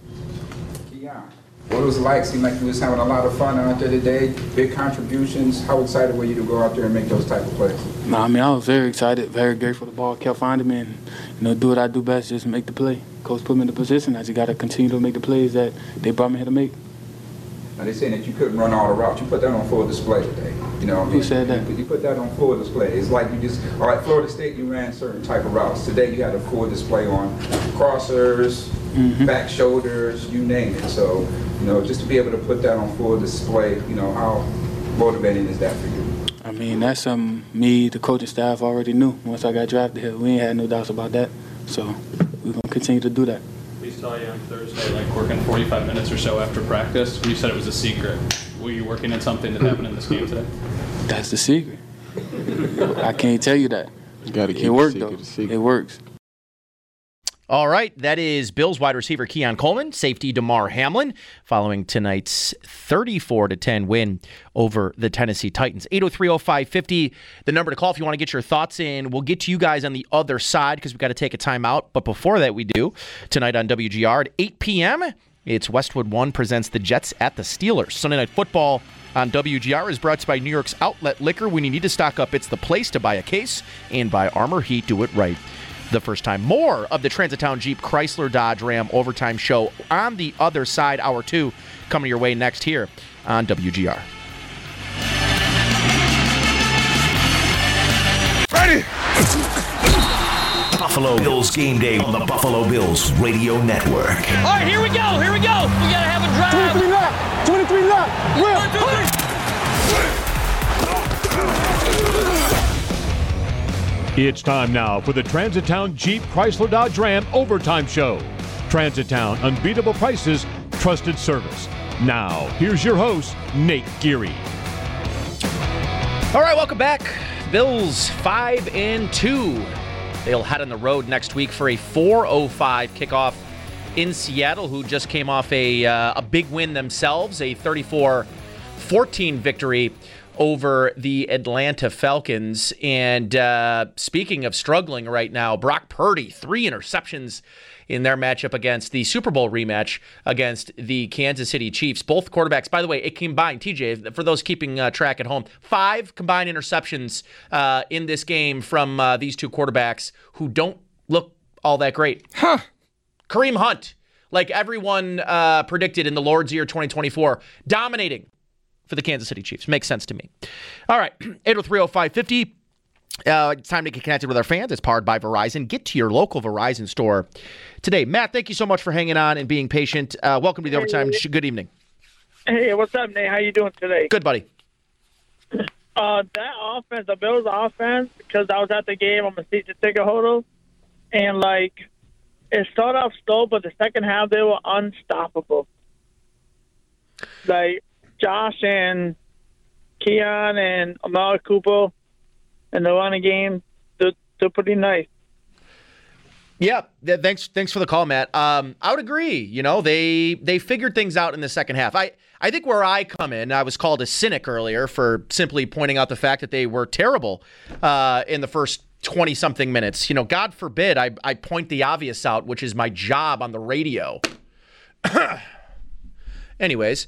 Speaker 7: What it was like? Seemed like you was having a lot of fun out there today. Big contributions. How excited were you to go out there and make those type of plays?
Speaker 25: I was very excited, very grateful. The ball kept finding me, and do what I do best, just make the play. Coach put me in the position. I just got to continue to make the plays that they brought me here to make.
Speaker 7: Now they saying that you couldn't run all the routes. You put that on full display today.
Speaker 25: Who said that?
Speaker 7: You put that on full display. It's like you just, all right, Florida State, you ran certain type of routes. Today you had a full display on crossers, back shoulders, you name it. So, just to be able to put that on full display, how motivating is that for you?
Speaker 25: That's something me, the coaching staff already knew once I got drafted here. We ain't had no doubts about that. So we're going to continue to do that.
Speaker 6: We saw you on Thursday, working 45 minutes or so after practice. You said it was a secret. Were you working on something that happened in this game today?
Speaker 25: That's the secret. I can't tell you that.
Speaker 27: You got to keep
Speaker 25: it worked,
Speaker 27: though.
Speaker 25: It works.
Speaker 10: All right, that is Bills wide receiver Keon Coleman, safety DeMar Hamlin, following tonight's 34-10 win over the Tennessee Titans. 803-0550, the number to call if you want to get your thoughts in. We'll get to you guys on the other side because we've got to take a timeout. But before that, we do. Tonight on WGR at 8 p.m., It's Westwood One presents the Jets at the Steelers. Sunday Night Football on WGR is brought to you by New York's Outlet Liquor. When you need to stock up, it's the place to buy a case, and by Armor Heat, do it right the first time. More of the Transitown Jeep Chrysler Dodge Ram Overtime Show on the other side, hour 2, coming your way next here on WGR.
Speaker 8: Ready! Buffalo Bills game day on the Buffalo Bills Radio Network.
Speaker 9: All right, here we go. We gotta have a drive.
Speaker 2: 23 left. Will.
Speaker 11: It's time now for the Transitown Jeep Chrysler Dodge Ram Overtime Show. Transitown, unbeatable prices, trusted service. Now, here's your host, Nate Geary.
Speaker 10: All right, welcome back. Bills 5-2. They'll head on the road next week for a 4:05 kickoff in Seattle, who just came off a big win themselves, a 34-14 victory over the Atlanta Falcons. And speaking of struggling right now, Brock Purdy, 3 interceptions in their matchup against the Super Bowl rematch against the Kansas City Chiefs. Both quarterbacks, by the way, it combined, TJ, for those keeping track at home, 5 combined interceptions in this game from these two quarterbacks who don't look all that great. Kareem Hunt, like everyone predicted in the Lord's year 2024, dominating for the Kansas City Chiefs. Makes sense to me. All right, 803-0550. It's time to get connected with our fans. It's powered by Verizon. Get to your local Verizon store today. Matt, thank you so much for hanging on and being patient. Welcome to the Overtime. Good evening.
Speaker 12: Hey, what's up, Nate? How you doing today?
Speaker 10: Good, buddy.
Speaker 12: That offense, the Bills' offense, because I was at the game, I'm a season ticket holder, and it started off slow, but the second half they were unstoppable. Josh and Keon and Amari Cooper. And the running game, they're pretty nice.
Speaker 10: Yeah, thanks for the call, Matt. I would agree. You know, they figured things out in the second half. I think where I come in, I was called a cynic earlier for simply pointing out the fact that they were terrible in the first 20-something minutes. You know, God forbid I point the obvious out, which is my job on the radio. Anyways,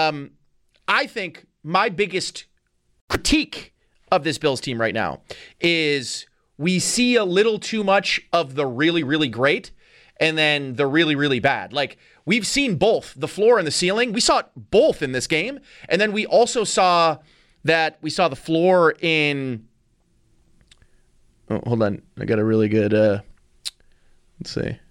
Speaker 10: I think my biggest critique of this Bills team right now is we see a little too much of the really, really great and then the really, really bad. Like, we've seen both, the floor and the ceiling. We saw it both in this game. And then we also saw the floor in... Oh, hold on. I got a really good... let's see.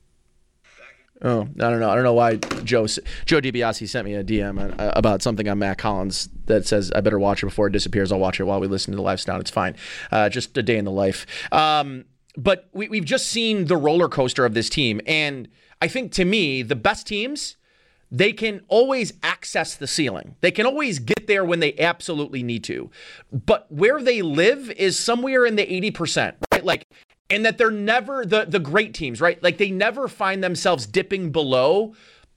Speaker 10: Oh, I don't know why Joe DiBiase sent me a DM about something on Matt Collins that says I better watch it before it disappears. I'll watch it while we listen to the live sound. It's fine. Just a day in the life. But we've just seen the roller coaster of this team. And I think, to me, the best teams, they can always access the ceiling. They can always get there when they absolutely need to. But where they live is somewhere in the 80%, right? And that they're never the great teams, right? Like, they never find themselves dipping below,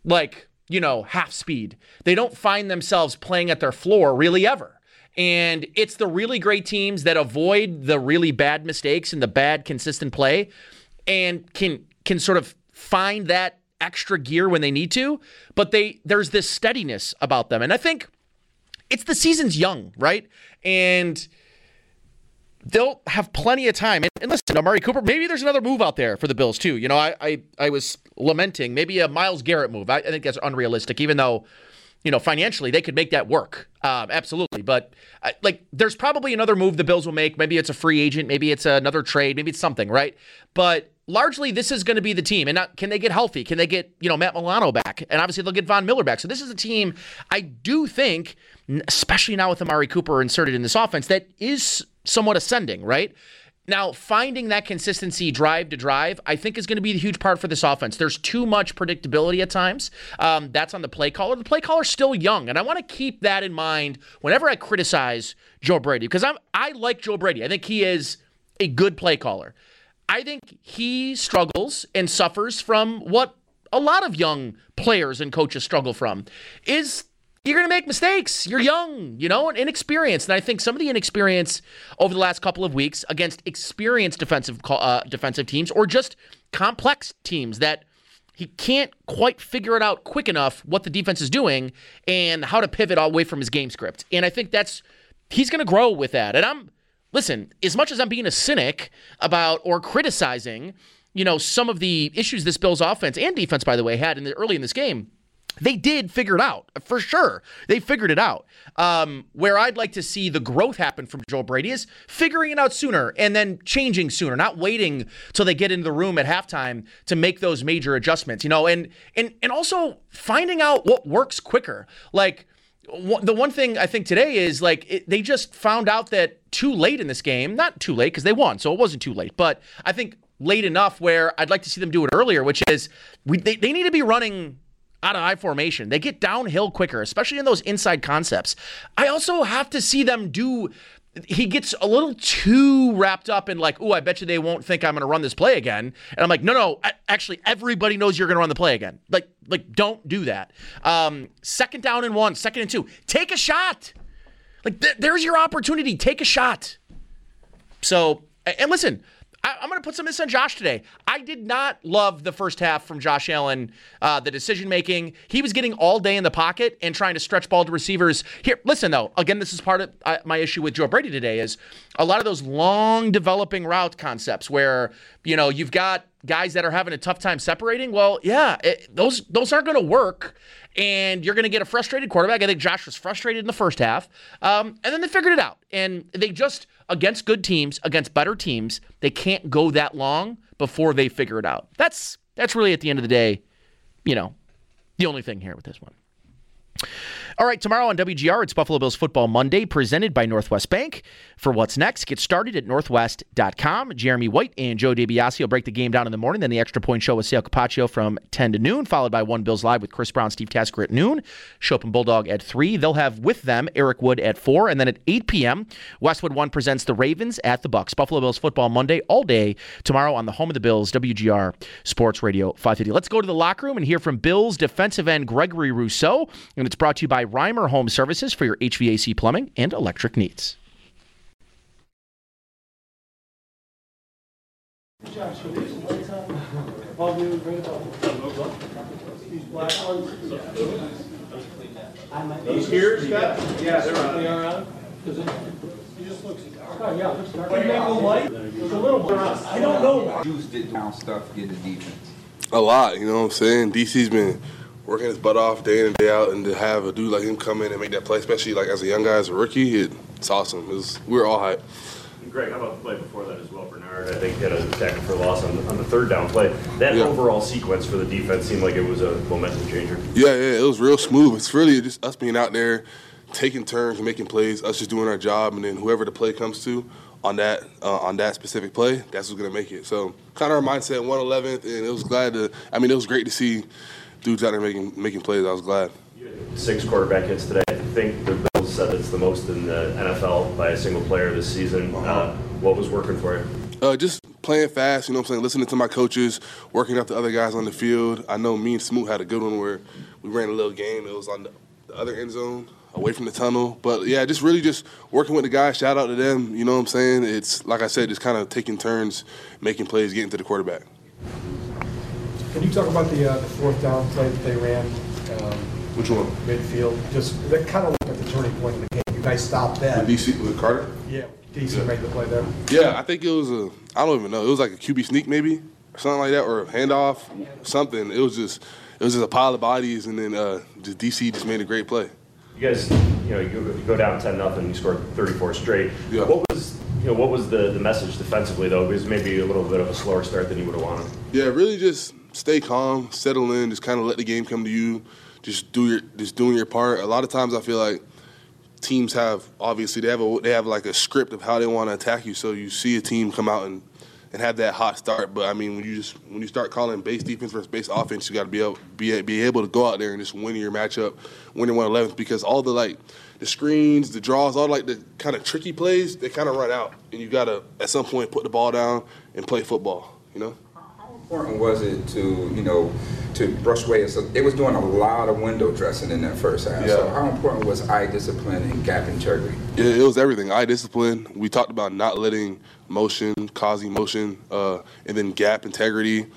Speaker 10: half speed. They don't find themselves playing at their floor really ever. And it's the really great teams that avoid the really bad mistakes and the bad consistent play and can sort of find that extra gear when they need to. But there's this steadiness about them. And I think it's the season's young, right? And they'll have plenty of time. And listen, Amari Cooper, maybe there's another move out there for the Bills too. You know, I was lamenting maybe a Myles Garrett move. I think that's unrealistic, even though, financially they could make that work. Absolutely. But there's probably another move the Bills will make. Maybe it's a free agent. Maybe it's another trade. Maybe it's something, right? But largely this is going to be the team. And can they get healthy? Can they get, Matt Milano back? And obviously they'll get Von Miller back. So this is a team I do think, especially now with Amari Cooper inserted in this offense, that is somewhat ascending, right? Now, finding that consistency drive to drive, I think, is going to be the huge part for this offense. There's too much predictability at times. That's on the play caller. The play caller's still young, and I want to keep that in mind whenever I criticize Joe Brady, because I like Joe Brady. I think he is a good play caller. I think he struggles and suffers from what a lot of young players and coaches struggle from, is you're going to make mistakes. You're young, and inexperienced. And I think some of the inexperience over the last couple of weeks against experienced defensive teams, or just complex teams that he can't quite figure it out quick enough what the defense is doing and how to pivot away from his game script. And I think he's going to grow with that. And listen, as much as I'm being a cynic about or criticizing, some of the issues this Bills offense and defense, by the way, had early in this game, they did figure it out, for sure. They figured it out. Where I'd like to see the growth happen from Joe Brady is figuring it out sooner and then changing sooner, not waiting till they get into the room at halftime to make those major adjustments, and also finding out what works quicker. Like, the one thing I think today is, they just found out that too late in this game, not too late because they won, so it wasn't too late, but I think late enough where I'd like to see them do it earlier, which is they need to be running out of I formation. They get downhill quicker, especially in those inside concepts. I also have to see them he gets a little too wrapped up in I bet you they won't think I'm going to run this play again. And I'm like, no, actually everybody knows you're going to run the play again. Like don't do that. 2nd down and 1, 2nd and 2, take a shot. There's your opportunity. Take a shot. So, and listen, I'm going to put some of this on Josh today. I did not love the first half from Josh Allen, the decision-making. He was getting all day in the pocket and trying to stretch ball to receivers. Here, listen, though. Again, this is part of my issue with Joe Brady today is a lot of those long developing route concepts where, you've got guys that are having a tough time separating. Well, yeah, those aren't going to work, and you're going to get a frustrated quarterback. I think Josh was frustrated in the first half, and then they figured it out. And they just, against good teams, against better teams, they can't go that long before they figure it out. That's really, at the end of the day, the only thing here with this one. All right, tomorrow on WGR, it's Buffalo Bills Football Monday, presented by Northwest Bank. For what's next, get started at northwest.com. Jeremy White and Joe DiBiase will break the game down in the morning. Then the Extra Point Show with Sale Capaccio from 10 to noon, followed by One Bills Live with Chris Brown, Steve Tasker at noon. Shope and Bulldog at 3. They'll have with them Eric Wood at 4. And then at 8 p.m., Westwood One presents the Ravens at the Bucks. Buffalo Bills Football Monday all day tomorrow on the home of the Bills, WGR Sports Radio 550. Let's go to the locker room and hear from Bills defensive end Gregory Rousseau. And it's brought to you by Reimer Home Services for your HVAC, plumbing, and electric needs.
Speaker 13: Josh, are these white all we bring these black ones?
Speaker 4: These here, Scott? Yeah, they're on.
Speaker 13: They are on? Because he just looks dark. Yeah, it looks dark. Can you make them light? There's a little bit. I don't know.
Speaker 7: Juice did down stuff to get the defense.
Speaker 14: A lot, you know what I'm saying? DC's been working his butt off day in and day out, and to have a dude like him come in and make that play, especially as a young guy, as a rookie, it's awesome. We were all hyped.
Speaker 26: Greg, how about the play before that as well? Bernard, I think, had a tackle for loss on the 3rd down play. That overall sequence for the defense seemed like it was a momentum changer.
Speaker 14: Yeah, it was real smooth. It's really just us being out there, taking turns, making plays, us just doing our job, and then whoever the play comes to on that specific play, that's who's going to make it. So kind of our mindset, 111th, and it was great to see dudes out there making plays. I was glad.
Speaker 26: 6 quarterback hits today. I think the Bills said it's the most in the NFL by a single player this season. What was working for you?
Speaker 14: Just playing fast, you know what I'm saying, listening to my coaches, working up the other guys on the field. I know me and Smoot had a good one where we ran a little game. It was on the other end zone, away from the tunnel. But, yeah, just working with the guys. Shout out to them, you know what I'm saying. It's, like I said, just kind of taking turns, making plays, getting to the quarterback.
Speaker 15: Can you talk about the 4th down play that they ran?
Speaker 14: Which one?
Speaker 15: Midfield. Just that kind of looked like the turning point in the game. You guys stopped that.
Speaker 14: With Carter?
Speaker 15: Yeah, DC made the play there.
Speaker 14: Yeah, I think it was I don't even know. It was like a QB sneak maybe, or something like that, or a handoff, something. It was just a pile of bodies, and then just DC just made a great play.
Speaker 26: You guys, you go down 10-0, you scored 34 straight.
Speaker 14: Yeah.
Speaker 26: What was the message defensively though? It was maybe a little bit of a slower start than you would have wanted.
Speaker 14: Yeah, really just stay calm, settle in, just kind of let the game come to you. Just doing your part. A lot of times I feel like teams have like a script of how they want to attack you. So you see a team come out and have that hot start. But I mean, when you start calling base defense versus base offense, you got to be able to go out there and just win your matchup, win your 111th, because all the screens, the draws, all the kind of tricky plays, they kind of run out, and you got to at some point put the ball down and play football.
Speaker 7: How important was it to brush away? So it was doing a lot of window dressing in that first half.
Speaker 14: Yeah.
Speaker 7: So how important was eye discipline and gap integrity?
Speaker 14: Yeah, it was everything. Eye discipline. We talked about not letting motion, causing motion, and then gap integrity.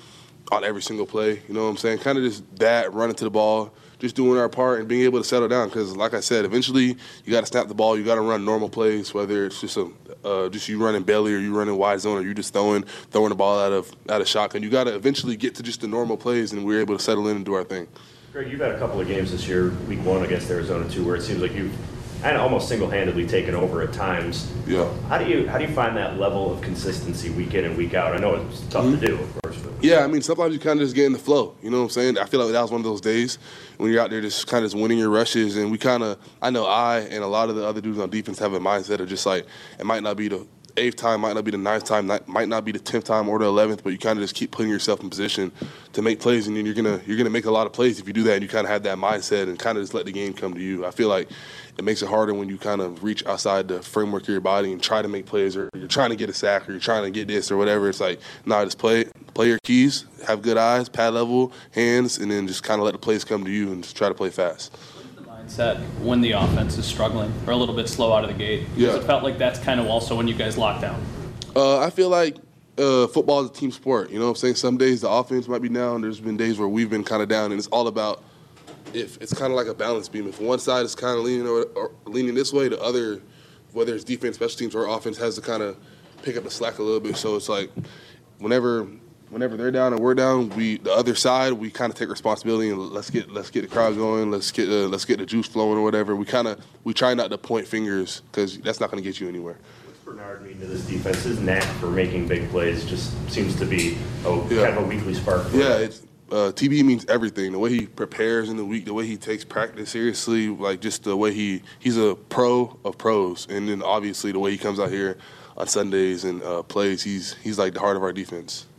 Speaker 14: on every single play. You know what I'm saying? Kind of just that, running to the ball, just doing our part and being able to settle down. Because, like I said, eventually you got to snap the ball. You got to run normal plays, whether it's just you running belly or you running wide zone or you just throwing the ball out of shotgun. You got to eventually get to just the normal plays, and we're able to settle in and do our thing.
Speaker 26: Greg, you've had a couple of games this year, week 1 against Arizona 2, where it seems like you've almost single-handedly taken over at times.
Speaker 14: Yeah.
Speaker 26: How do you find that level of consistency week in and week out? I know it's tough to do, of course. But.
Speaker 14: Yeah, I mean, sometimes you kind of just get in the flow. You know what I'm saying? I feel like that was one of those days when you're out there just kind of winning your rushes. And I know I and a lot of the other dudes on defense have a mindset of just like, it might not be the 8th time, might not be the 9th time, might not be the 10th time or the 11th, but you kind of just keep putting yourself in position to make plays, and then you're gonna make a lot of plays if you do that, and you kind of have that mindset and kind of just let the game come to you. I feel like it makes it harder when you kind of reach outside the framework of your body and try to make plays, or you're trying to get a sack, or you're trying to get this or whatever. It's like, nah, just play your keys, have good eyes, pad level, hands, and then just kind of let the plays come to you and just try to play fast.
Speaker 6: Set when the offense is struggling or a little bit slow out of the gate?
Speaker 14: Yeah.
Speaker 6: Because it felt like that's kind of also when you guys locked down.
Speaker 14: I feel like football is a team sport. You know what I'm saying? Some days the offense might be down. There's been days where we've been kind of down, and it's all about if. It's kind of like a balance beam. If one side is kind of leaning this way, the other, whether it's defense, special teams, or offense, has to kind of pick up the slack a little bit. So it's like whenever they're down and we're down, the other side, we kind of take responsibility and let's get the crowd going, let's get the juice flowing or whatever. We try not to point fingers because that's not going to get you anywhere.
Speaker 26: What's Bernard mean to this defense? His knack for making big plays just seems to be kind of a weekly spark.
Speaker 14: Yeah, it's TB means everything. The way he prepares in the week, the way he takes practice seriously, like just the way he's a pro of pros, and then obviously the way he comes out here on Sundays and plays, he's like the heart of our defense.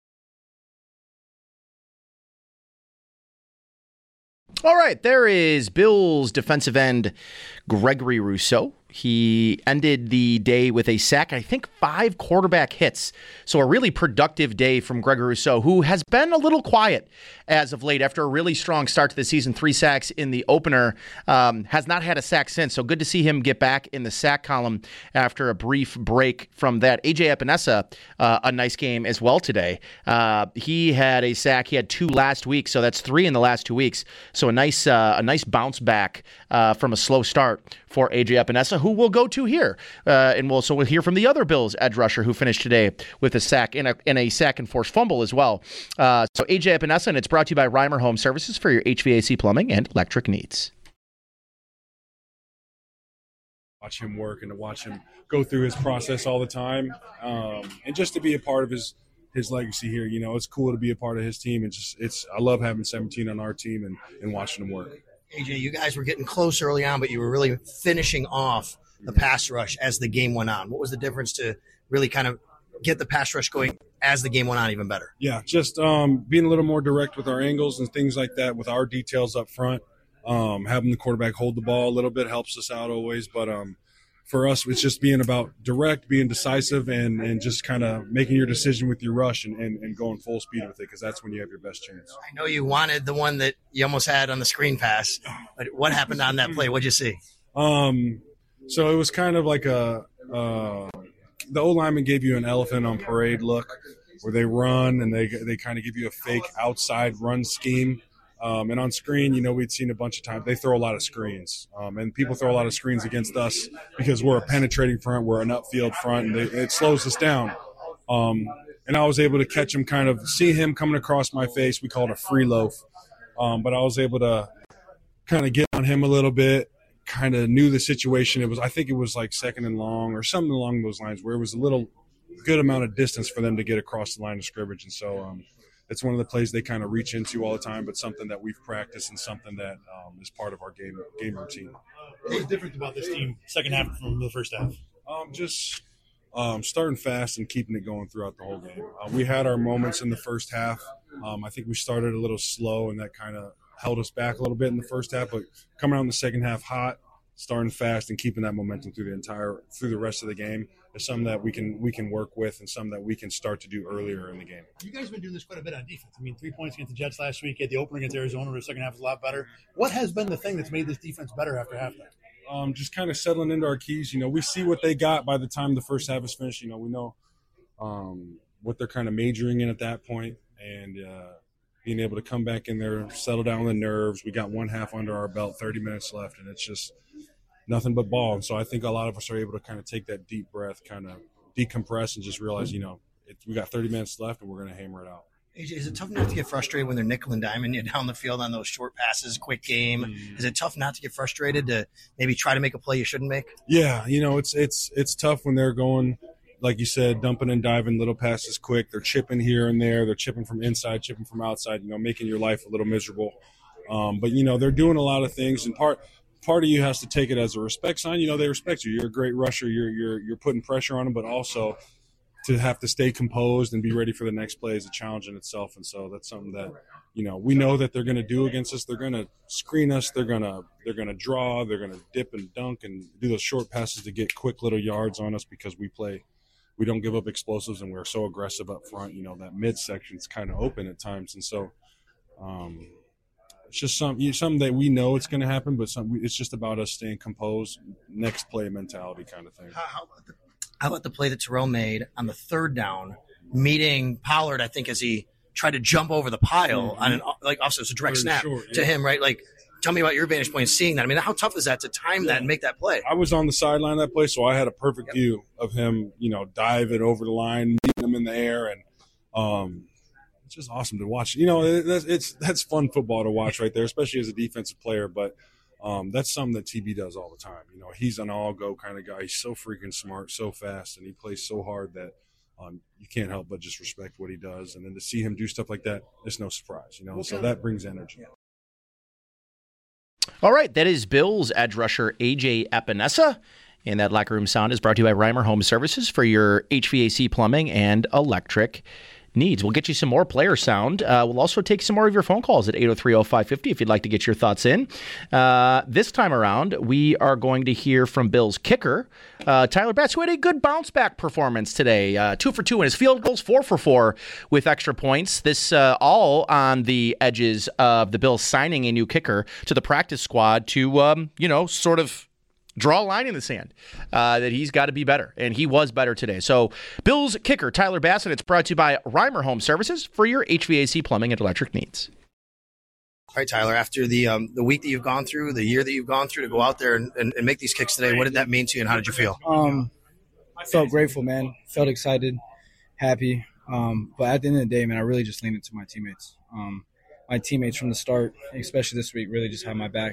Speaker 10: All right, there is Bills defensive end Gregory Rousseau. He ended the day with a sack, I think 5 quarterback hits. So a really productive day from Gregory Rousseau, who has been a little quiet as of late after a really strong start to the season. 3 sacks in the opener, has not had a sack since. So good to see him get back in the sack column after a brief break from that. A.J. Epinesa, a nice game as well today. He had a sack. He had 2 last week, so that's 3 in the last 2 weeks. So a nice bounce back from a slow start for A.J. Epinesa, who we'll go to here. We'll hear from the other Bills edge rusher who finished today with a sack and a sack and forced fumble as well. So A.J. Epinesa, and it's brought to you by Reimer Home Services for your HVAC plumbing and electric needs.
Speaker 15: Watch him work and to watch him go through his process all the time, and just to be a part of his legacy here. You know, it's cool to be a part of his team, and I love having 17 on our team and watching him work.
Speaker 16: AJ, you guys were getting close early on, but you were really finishing off the pass rush as the game went on. What was the difference to really kind of get the pass rush going as the game went on even better?
Speaker 15: Yeah, just being a little more direct with our angles and things like that, with our details up front. Having the quarterback hold the ball a little bit helps us out always, but for us, it's just being about direct, being decisive, and just kind of making your decision with your rush and going full speed with it, because that's when you have your best chance.
Speaker 16: I know you wanted the one that you almost had on the screen pass, but what happened on that play? What'd you see?
Speaker 15: So it was kind of like the O-lineman gave you an elephant on parade look, where they run and they kind of give you a fake outside run scheme. And on screen, you know, we'd seen a bunch of times they throw a lot of screens, and people throw a lot of screens against us because we're a penetrating front, we're an upfield front, and it slows us down. And I was able to catch him, kind of see him coming across my face. We call it a free loaf, but I was able to kind of get on him a little bit. Kind of knew the situation. I think it was like 2nd and long or something along those lines, where it was a little good amount of distance for them to get across the line of scrimmage, and so. It's one of the plays they kind of reach into all the time, but something that we've practiced and something that is part of our game routine.
Speaker 13: What was different about this team second half from the first half?
Speaker 15: Just starting fast and keeping it going throughout the whole game. We had our moments in the first half. I think we started a little slow, and that kind of held us back a little bit in the first half, but coming out in the second half hot, starting fast, and keeping that momentum through the rest of the game is something that we can work with, and something that we can start to do earlier in the game.
Speaker 13: You guys have been doing this quite a bit on defense. I mean, 3 points against the Jets last week, at the opener against Arizona, where the second half was a lot better. What has been the thing that's made this defense better after halftime?
Speaker 15: Just kind of settling into our keys. You know, we see what they got by the time the first half is finished. You know, we know what they're kind of majoring in at that point, and being able to come back in there, settle down the nerves. We got one half under our belt, 30 minutes left, and it's just nothing but ball. And so I think a lot of us are able to kind of take that deep breath, kind of decompress, and just realize, we got 30 minutes left, and we're going to hammer it out.
Speaker 16: AJ, is it tough not to get frustrated when they're nickel and diming you down the field on those short passes, quick game? Is it tough not to get frustrated to maybe try to make a play you shouldn't make?
Speaker 15: Yeah, it's tough when they're going, like you said, dumping and diving, little passes quick. They're chipping here and there. They're chipping from inside, chipping from outside, making your life a little miserable. But they're doing a lot of things, and part of you has to take it as a respect sign. They respect you. You're a great rusher. You're putting pressure on them, but also to have to stay composed and be ready for the next play is a challenge in itself. And so that's something that, we know that they're going to do against us. They're going to screen us. They're going to draw. They're going to dip and dunk and do those short passes to get quick little yards on us because we don't give up explosives, and we're so aggressive up front. That midsection's kind of open at times. And so it's just something that we know it's going to happen, but it's just about us staying composed, next play mentality kind of thing.
Speaker 16: How about the play that Terrell made on the third down, meeting Pollard, I think, as he tried to jump over the pile on an also it's a direct snap to him, right? Like, tell me about your vantage point seeing that. I mean, how tough is that to time that and make that play?
Speaker 15: I was on the sideline of that play, so I had a perfect view of him, diving over the line, meeting him in the air, and it's just awesome to watch. That's fun football to watch right there, especially as a defensive player, but that's something that TB does all the time. He's an all-go kind of guy. He's so freaking smart, so fast, and he plays so hard that you can't help but just respect what he does. And then to see him do stuff like that, it's no surprise, So that brings energy.
Speaker 10: All right, that is Bills edge rusher A.J. Epinesa. And that locker room sound is brought to you by Reimer Home Services for your HVAC, plumbing, and electric needs. We'll get you some more player sound. We'll also take some more of your phone calls at 803-0550 if you'd like to get your thoughts in. This time around, we are going to hear from Bills kicker, Tyler Bass, who had a good bounce-back performance today. 2 for 2 in his field goals, 4 for 4 with extra points. This all on the edges of the Bills signing a new kicker to the practice squad to, sort of draw a line in the sand that he's got to be better, and he was better today. So Bills kicker Tyler Bassett, it's brought to you by Reimer Home Services for your HVAC, plumbing, and electric needs.
Speaker 16: All right, Tyler, after the week that you've gone through, the year that you've gone through to go out there and make these kicks today, what did that mean to you, and how did you feel?
Speaker 1: I felt grateful, man. Felt excited, happy. But at the end of the day, man, I really just leaned into my teammates. My teammates from the start, especially this week, really just had my back.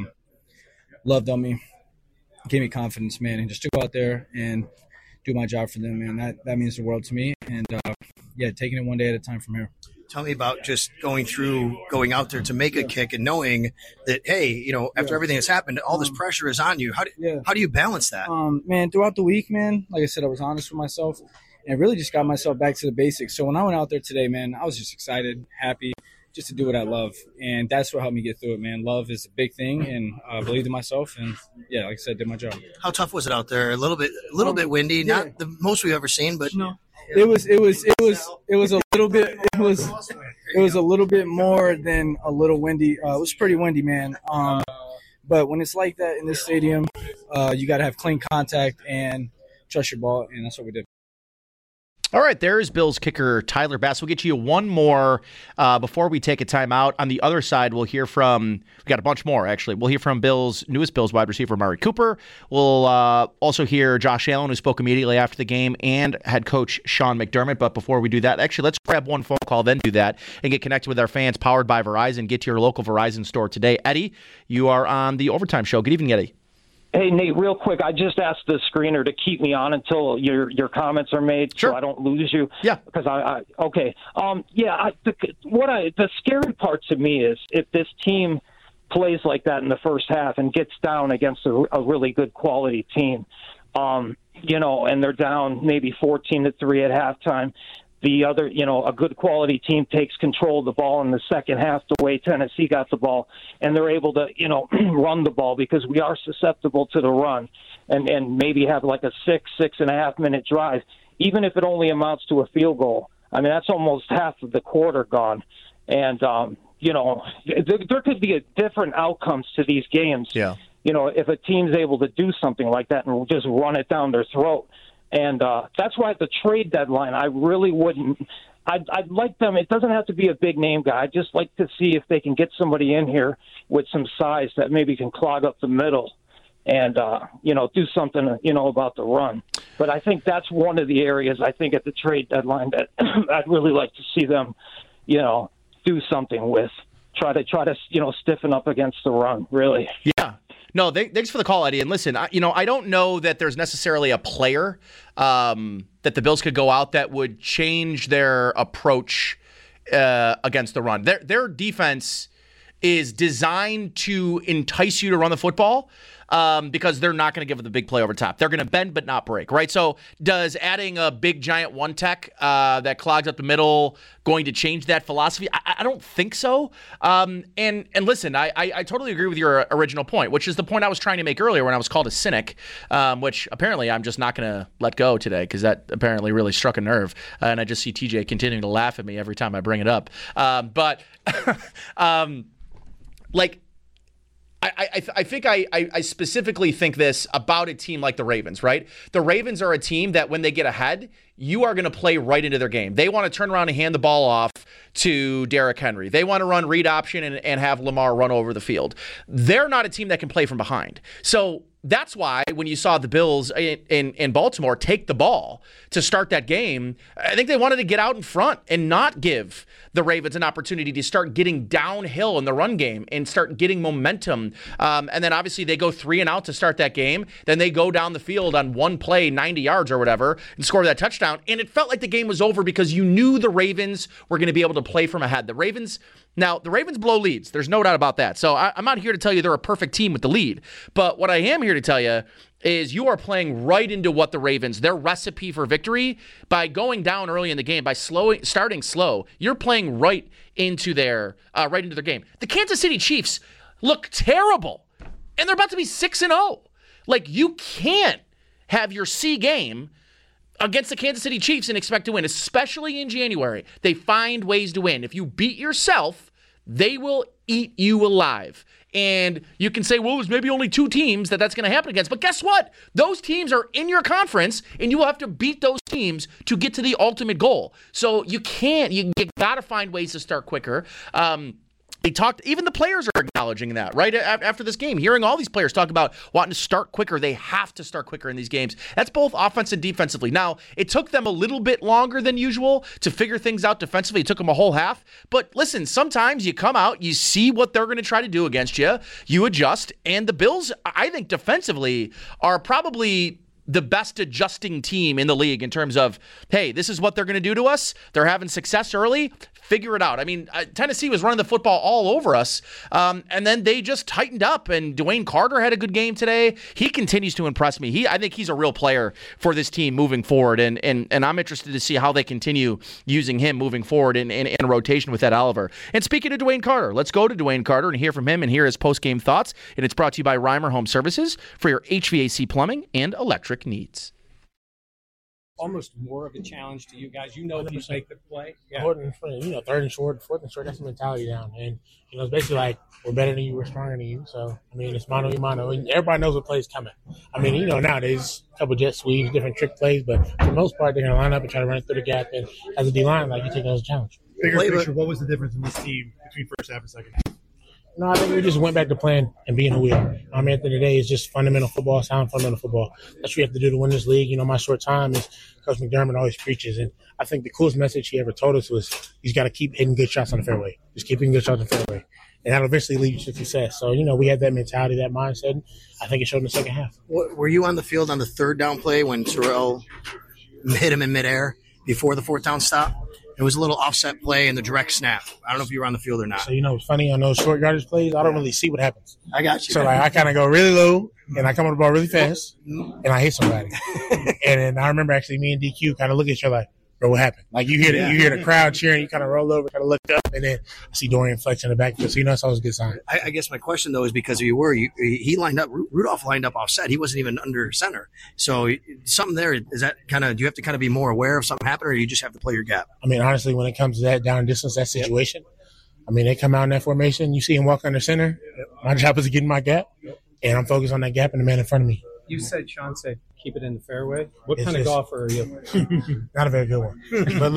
Speaker 1: Loved on me. Gave me confidence, man, and just to go out there and do my job for them, man. That means the world to me. And, taking it one day at a time from here.
Speaker 16: Tell me about just going out there to make a kick and knowing that, hey, after everything that's happened, all this pressure is on you. How do you balance that?
Speaker 1: Man, throughout the week, man, like I said, I was honest with myself and really just got myself back to the basics. So when I went out there today, man, I was just excited, happy, just to do what I love. And that's what helped me get through it, man. Love is a big thing, and I believed in myself. And, like I said, did my job.
Speaker 16: How tough was it out there? A little bit windy, not the most we've ever seen, but
Speaker 1: no. It was a little bit. It was a little bit more than a little windy. It was pretty windy, man. But when it's like that in this stadium, you got to have clean contact and trust your ball, and that's what we did.
Speaker 10: All right, there's Bills kicker Tyler Bass. We'll get you one more before we take a timeout. On the other side, we'll hear from, we got a bunch more, actually. We'll hear from newest Bills wide receiver, Amari Cooper. We'll also hear Josh Allen, who spoke immediately after the game, and head coach Sean McDermott. But before we do that, actually, let's grab one phone call, then do that, and get connected with our fans, powered by Verizon. Get to your local Verizon store today. Eddie, you are on the Overtime Show. Good evening, Eddie.
Speaker 17: Hey, Nate, real quick, I just asked the screener to keep me on until your comments are made, so I don't lose you.
Speaker 10: Yeah.
Speaker 17: Because the scary part to me is if this team plays like that in the first half and gets down against a really good quality team, and they're down maybe 14-3 at halftime. The other, a good quality team takes control of the ball in the second half the way Tennessee got the ball, and they're able to, run the ball because we are susceptible to the run and maybe have like a 6.5 minute drive, even if it only amounts to a field goal. I mean, that's almost half of the quarter gone. And, there could be different outcomes to these games.
Speaker 10: Yeah.
Speaker 17: If a team's able to do something like that and just run it down their throat. And that's why at the trade deadline, I really wouldn't I'd like them. It doesn't have to be a big name guy. I'd just like to see if they can get somebody in here with some size that maybe can clog up the middle and, do something, about the run. But I think that's one of the areas I think at the trade deadline that I'd really like to see them, do something with. Try to stiffen up against the run, really.
Speaker 10: Yeah. No, thanks for the call, Eddie. And listen, I don't know that there's necessarily a player that the Bills could go out that would change their approach against the run. Their defense is designed to entice you to run the football because they're not going to give it the big play over top. They're going to bend but not break, right? So does adding a big, giant one-tech that clogs up the middle going to change that philosophy? I don't think so. And listen, I totally agree with your original point, which is the point I was trying to make earlier when I was called a cynic, which apparently I'm just not going to let go today because that apparently really struck a nerve. And I just see TJ continuing to laugh at me every time I bring it up. I think I specifically think this about a team like the Ravens, right? The Ravens are a team that when they get ahead, you are going to play right into their game. They want to turn around and hand the ball off to Derrick Henry. They want to run read option and have Lamar run over the field. They're not a team that can play from behind. So that's why when you saw the Bills in Baltimore take the ball to start that game, I think they wanted to get out in front and not give the Ravens an opportunity to start getting downhill in the run game and start getting momentum. And then obviously they go 3 and out to start that game. Then they go down the field on one play, 90 yards or whatever, and score that touchdown. And it felt like the game was over because you knew the Ravens were going to be able to play from ahead. The Ravens blow leads. There's no doubt about that. So I'm not here to tell you they're a perfect team with the lead. But what I am here to tell you is you are playing right into what the Ravens, their recipe for victory, by going down early in the game, by starting slow, you're playing right into their game. The Kansas City Chiefs look terrible, and they're about to be 6-0. Like, you can't have your C game against the Kansas City Chiefs and expect to win, especially in January. They find ways to win. If you beat yourself, they will eat you alive. And you can say, well, there's maybe only 2 teams that's going to happen against. But guess what? Those teams are in your conference, and you will have to beat those teams to get to the ultimate goal. So you got to find ways to start quicker. Even the players are acknowledging that, right? After this game, hearing all these players talk about wanting to start quicker. They have to start quicker in these games. That's both offense and defensively. Now, it took them a little bit longer than usual to figure things out defensively. It took them a whole half. But listen, sometimes you come out, you see what they're going to try to do against you, you adjust, and the Bills, I think defensively, are probably the best adjusting team in the league in terms of, hey, this is what they're going to do to us. They're having success early. Figure it out. I mean, Tennessee was running the football all over us, and then they just tightened up, and Dwayne Carter had a good game today. He continues to impress me. I think he's a real player for this team moving forward, and I'm interested to see how they continue using him moving forward in a rotation with Ed Oliver. And speaking of Dwayne Carter, let's go to Dwayne Carter and hear from him and hear his post-game thoughts. And it's brought to you by Reimer Home Services for your HVAC plumbing and electric needs.
Speaker 3: Almost more of a challenge to you guys. You make the play.
Speaker 5: Yeah. Third and short, fourth and short, that's the mentality down. And, it's basically like, we're better than you, we're stronger than you. So, it's mano a mano. And everybody knows what play's coming. Nowadays, a couple jet sweeps, different trick plays, but for the most part, they're going to line up and try to run it through the gap. And as a D-line, you take that as a challenge.
Speaker 13: Bigger picture, what was the difference in this team between first half and second half?
Speaker 5: No, I think we just went back to playing and being who we are. At the end of the day, it's just fundamental football, sound fundamental football. That's what you have to do to win this league. My short time is Coach McDermott always preaches. And I think the coolest message he ever told us was he's got to keep hitting good shots on the fairway. Just keep hitting good shots on the fairway. And that'll eventually lead you to success. So, we had that mentality, that mindset. And I think it showed in the second half.
Speaker 16: Were you on the field on the third down play when Terrell hit him in midair before the fourth down stop? It was a little offset play and the direct snap. I don't know if you were on the field or not.
Speaker 5: So, it's funny on those short yardage plays, I don't really see what happens.
Speaker 16: I got you.
Speaker 5: So, I kind of go really low, and I come on the ball really fast, and I hit somebody. And then I remember actually me and DQ kind of look at each other like, bro, what happened? Like, you hear the crowd cheering, you kind of roll over, kind of look up, and then I see Dorian flex in the backfield. So, that's always a good sign.
Speaker 16: I guess my question, though, is because he lined up, Rudolph lined up offset. He wasn't even under center. So, something there, is that do you have to kind of be more aware of something happening, or you just have to play your gap?
Speaker 5: Honestly, when it comes to that down distance, that situation, they come out in that formation, you see him walk under center. My job is to get in my gap, and I'm focused on that gap and the man in front of me.
Speaker 3: Sean said, keep it in the fairway. What kind of golfer are you?
Speaker 5: Not a very good one. But listen,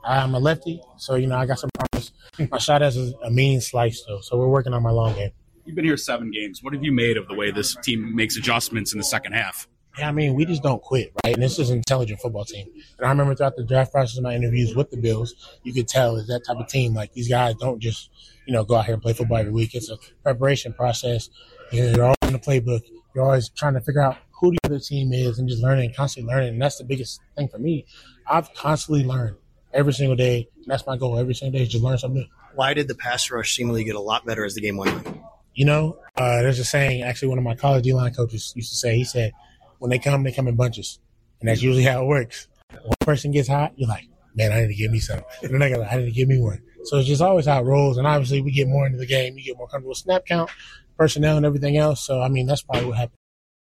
Speaker 5: I'm a lefty, so, I got some problems. My shot has a mean slice, though, so we're working on my long game.
Speaker 18: You've been here 7 games. What have you made of the way this team makes adjustments in the second half?
Speaker 5: Yeah, we just don't quit, right? And this is an intelligent football team. And I remember throughout the draft process of my interviews with the Bills, you could tell it's that type of team. Like, these guys don't just, go out here and play football every week. It's a preparation process. You're always in the playbook. You're always trying to figure out who the other team is and just learning, constantly learning. And that's the biggest thing for me. I've constantly learned every single day. And that's my goal every single day, is just learn something new.
Speaker 16: Why did the pass rush seemingly get a lot better as the game went on?
Speaker 5: There's a saying, actually, one of my college D-line coaches used to say, he said, when they come in bunches. And that's usually how it works. One person gets hot, you're like, man, I need to give me some. And then I need to give me one. So it's just always how it rolls. And obviously we get more into the game. You get more comfortable with snap count, personnel, and everything else. So, that's probably what happened.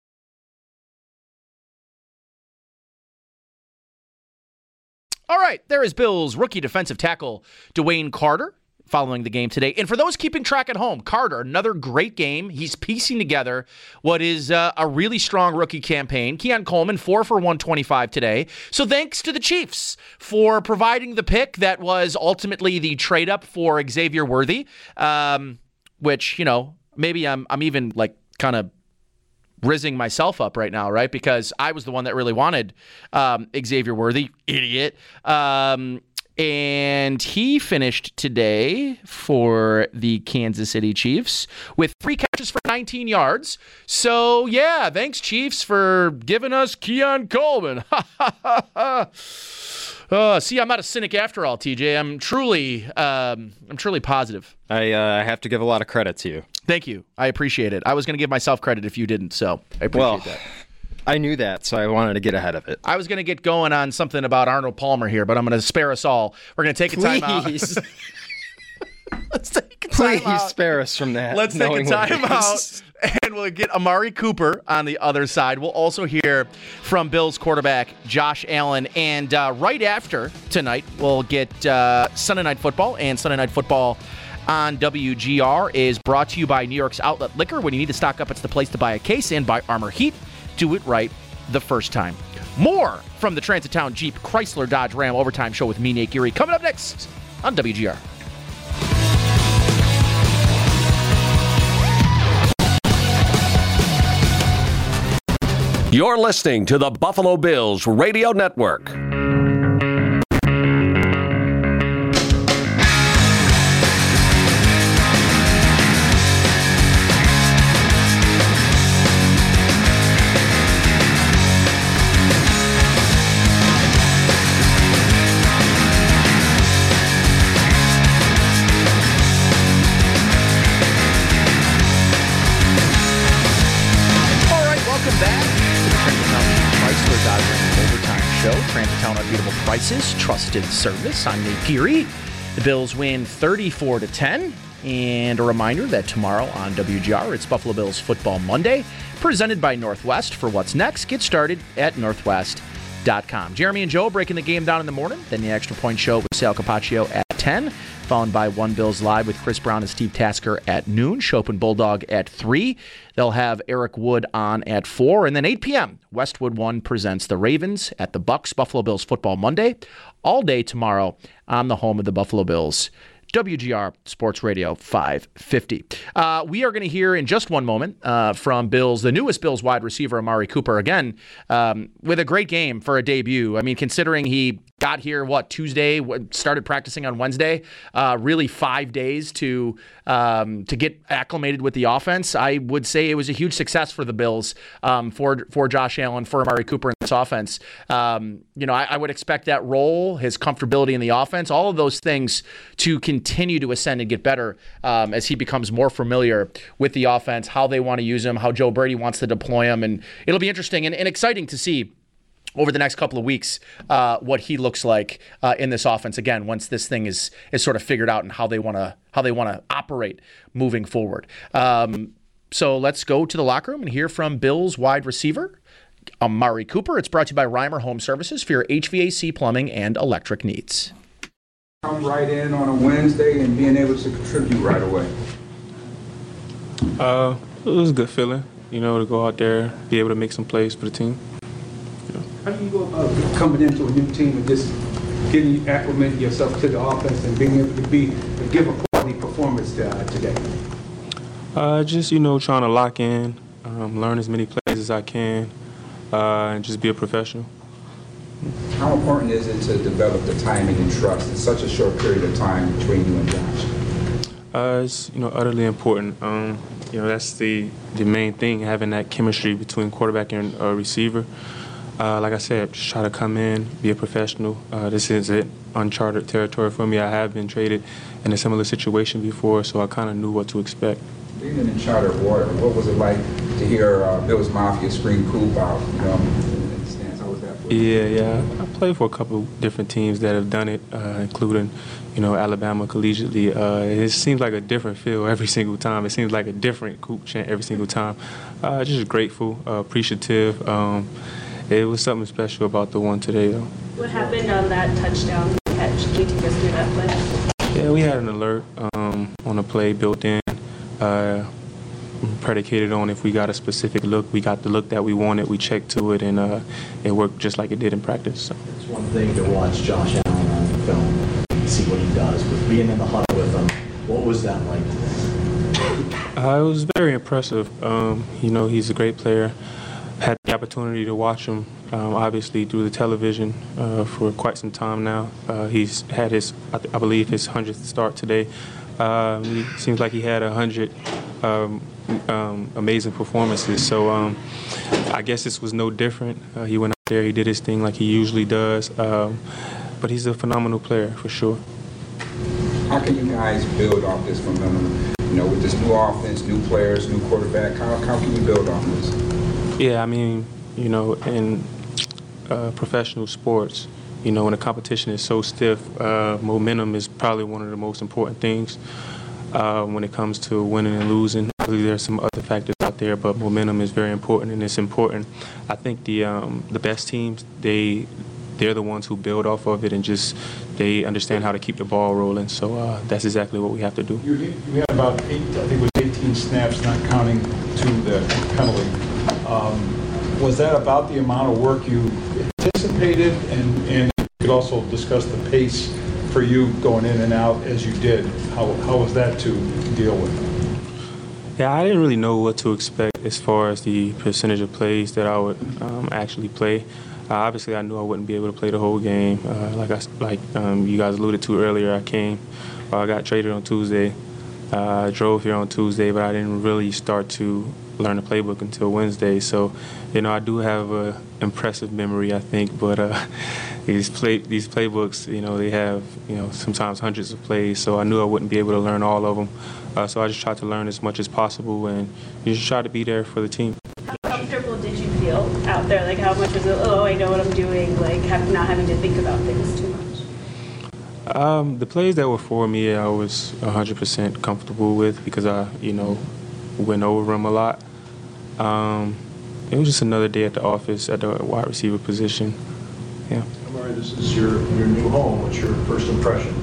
Speaker 10: All right, there is Bills rookie defensive tackle DeWayne Carter following the game today. And for those keeping track at home, Carter, another great game. He's piecing together what is a really strong rookie campaign. Keon Coleman, 4 for 125 today. So thanks to the Chiefs for providing the pick that was ultimately the trade-up for Xavier Worthy, which, maybe I'm even kind of rizzing myself up right now, right? Because I was the one that really wanted Xavier Worthy, idiot. And he finished today for the Kansas City Chiefs with 3 catches for 19 yards. So, yeah, thanks, Chiefs, for giving us Keon Coleman. See, I'm not a cynic after all, TJ. I'm truly positive.
Speaker 19: I have to give a lot of credit to you.
Speaker 10: Thank you. I appreciate it. I was going to give myself credit if you didn't, so I appreciate that.
Speaker 19: I knew that, so I wanted to get ahead of it.
Speaker 10: I was going to get going on something about Arnold Palmer here, but I'm going to spare us all. We're going to take a time out. Let's take a time out.
Speaker 19: Please spare us from that.
Speaker 10: Let's take a time out, and we'll get Amari Cooper on the other side. We'll also hear from Bills quarterback Josh Allen. And right after tonight, we'll get Sunday Night Football. And Sunday Night Football on WGR is brought to you by New York's Outlet Liquor. When you need to stock up, it's the place to buy a case, and by Armor Heat. Do it right the first time. More from the Transit Town Jeep Chrysler Dodge Ram Overtime Show with me, Nate Geary, coming up next on WGR.
Speaker 20: You're listening to the Buffalo Bills Radio Network.
Speaker 10: Prices, trusted service. I'm Nate Geary. The Bills win 34-10. And a reminder that tomorrow on WGR, it's Buffalo Bills Football Monday, presented by Northwest. For what's next, get started at northwest.com. Jeremy and Joe breaking the game down in the morning. Then the Extra Point Show with Sal Capaccio at 10. Followed by One Bills Live with Chris Brown and Steve Tasker at noon. Shope and Bulldog at 3. They'll have Eric Wood on at 4. And then 8 p.m., Westwood One presents the Ravens at the Bucks Buffalo Bills Football Monday. All day tomorrow on the home of the Buffalo Bills, WGR Sports Radio 550. We are going to hear in just one moment from the newest Bills wide receiver, Amari Cooper, again, with a great game for a debut. I mean, considering he got here, Tuesday, started practicing on Wednesday, really 5 days to get acclimated with the offense. I would say it was a huge success for the Bills, for Josh Allen, for Amari Cooper in this offense. I would expect that role, his comfortability in the offense, all of those things to continue to ascend and get better as he becomes more familiar with the offense, how they want to use him, how Joe Brady wants to deploy him. And it'll be interesting and exciting to see over the next couple of weeks what he looks like in this offense, again, once this thing is sort of figured out and how they want to operate moving forward. So let's go to the locker room and hear from Bills wide receiver Amari Cooper. It's brought to you by Reimer Home Services for your HVAC, plumbing, and electric needs.
Speaker 7: Come right in on a Wednesday and being able to contribute right away.
Speaker 25: It was a good feeling, to go out there, be able to make some plays for the team.
Speaker 7: How do you go about coming into a new team and just
Speaker 8: getting acclimated yourself to the offense and being able to give a quality performance today?
Speaker 9: Just trying to lock in, learn as many plays as I can, and just be a professional.
Speaker 7: How important is it to develop the timing and trust in such a short period of time between you and Josh?
Speaker 9: It's utterly important. That's the main thing, having that chemistry between quarterback and receiver. Like I said, just try to come in, be a professional. This isn't uncharted territory for me. I have been traded in a similar situation before, so I kind of knew what to expect.
Speaker 7: Being in charter water, what was it like to hear Bills Mafia scream "Coop" out? In the stands, how was that for you?
Speaker 9: Yeah. I played for a couple different teams that have done it, including, Alabama collegiately. It seems like a different feel every single time. It seems like a different Coop chant every single time. Just grateful, appreciative. It was something special about the one today, though.
Speaker 21: What happened on that touchdown catch? Can you take us through that play?
Speaker 9: Yeah, we had an alert on a play built in, predicated on if we got a specific look. We got the look that we wanted. We checked to it, and it worked just like it did in practice. So.
Speaker 22: It's one thing to watch Josh Allen on film and see what he does, but being in the huddle with him, what was that like today?
Speaker 9: It was very impressive. He's a great player. Had the opportunity to watch him, obviously, through the television for quite some time now. He's had I believe, his 100th start today. He seems like he had 100 amazing performances. So I guess this was no different. He went out there, he did his thing like he usually does. But he's a phenomenal player, for sure.
Speaker 7: How can you guys build off this momentum? With this new offense, new players, new quarterback, how can you build off this?
Speaker 9: Yeah, in professional sports, when the competition is so stiff, momentum is probably one of the most important things when it comes to winning and losing. Obviously, there's some other factors out there, but momentum is very important, and it's important. I think the best teams, they're the ones who build off of it and they understand how to keep the ball rolling. So that's exactly what we have to do.
Speaker 4: You had about 18 snaps, not counting the penalty. Was that about the amount of work you anticipated? And you could also discuss the pace for you going in and out as you did. How was that to deal with?
Speaker 9: Yeah, I didn't really know what to expect as far as the percentage of plays that I would actually play. Obviously, I knew I wouldn't be able to play the whole game. Like you guys alluded to earlier, I got traded on Tuesday. I drove here on Tuesday, but I didn't really start to learn the playbook until Wednesday. So, I do have an impressive memory, I think. But these playbooks, they have, sometimes hundreds of plays. So I knew I wouldn't be able to learn all of them. So I just tried to learn as much as possible, and you just try to be there for the team.
Speaker 21: How comfortable did you feel out there? Like, how much was it, I know what I'm doing, like not having to think about things too much?
Speaker 9: The plays that were for me, I was 100% comfortable with because I, went over them a lot. It was just another day at the office at the wide receiver position. Yeah.
Speaker 23: Amari, this is your new home. What's your first impression?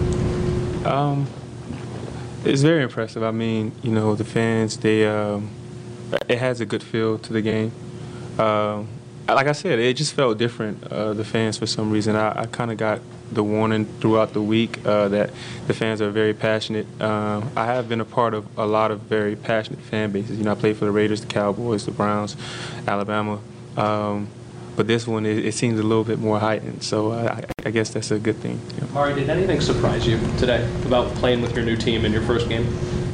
Speaker 9: It's very impressive. The fans, it has a good feel to the game. Like I said, it just felt different, the fans, for some reason. I kind of got the warning throughout the week that the fans are very passionate. I have been a part of a lot of very passionate fan bases. I played for the Raiders, the Cowboys, the Browns, Alabama. But this one, it seems a little bit more heightened, so I guess that's a good thing.
Speaker 24: Amari, did anything surprise you today about playing with your new team in your first game?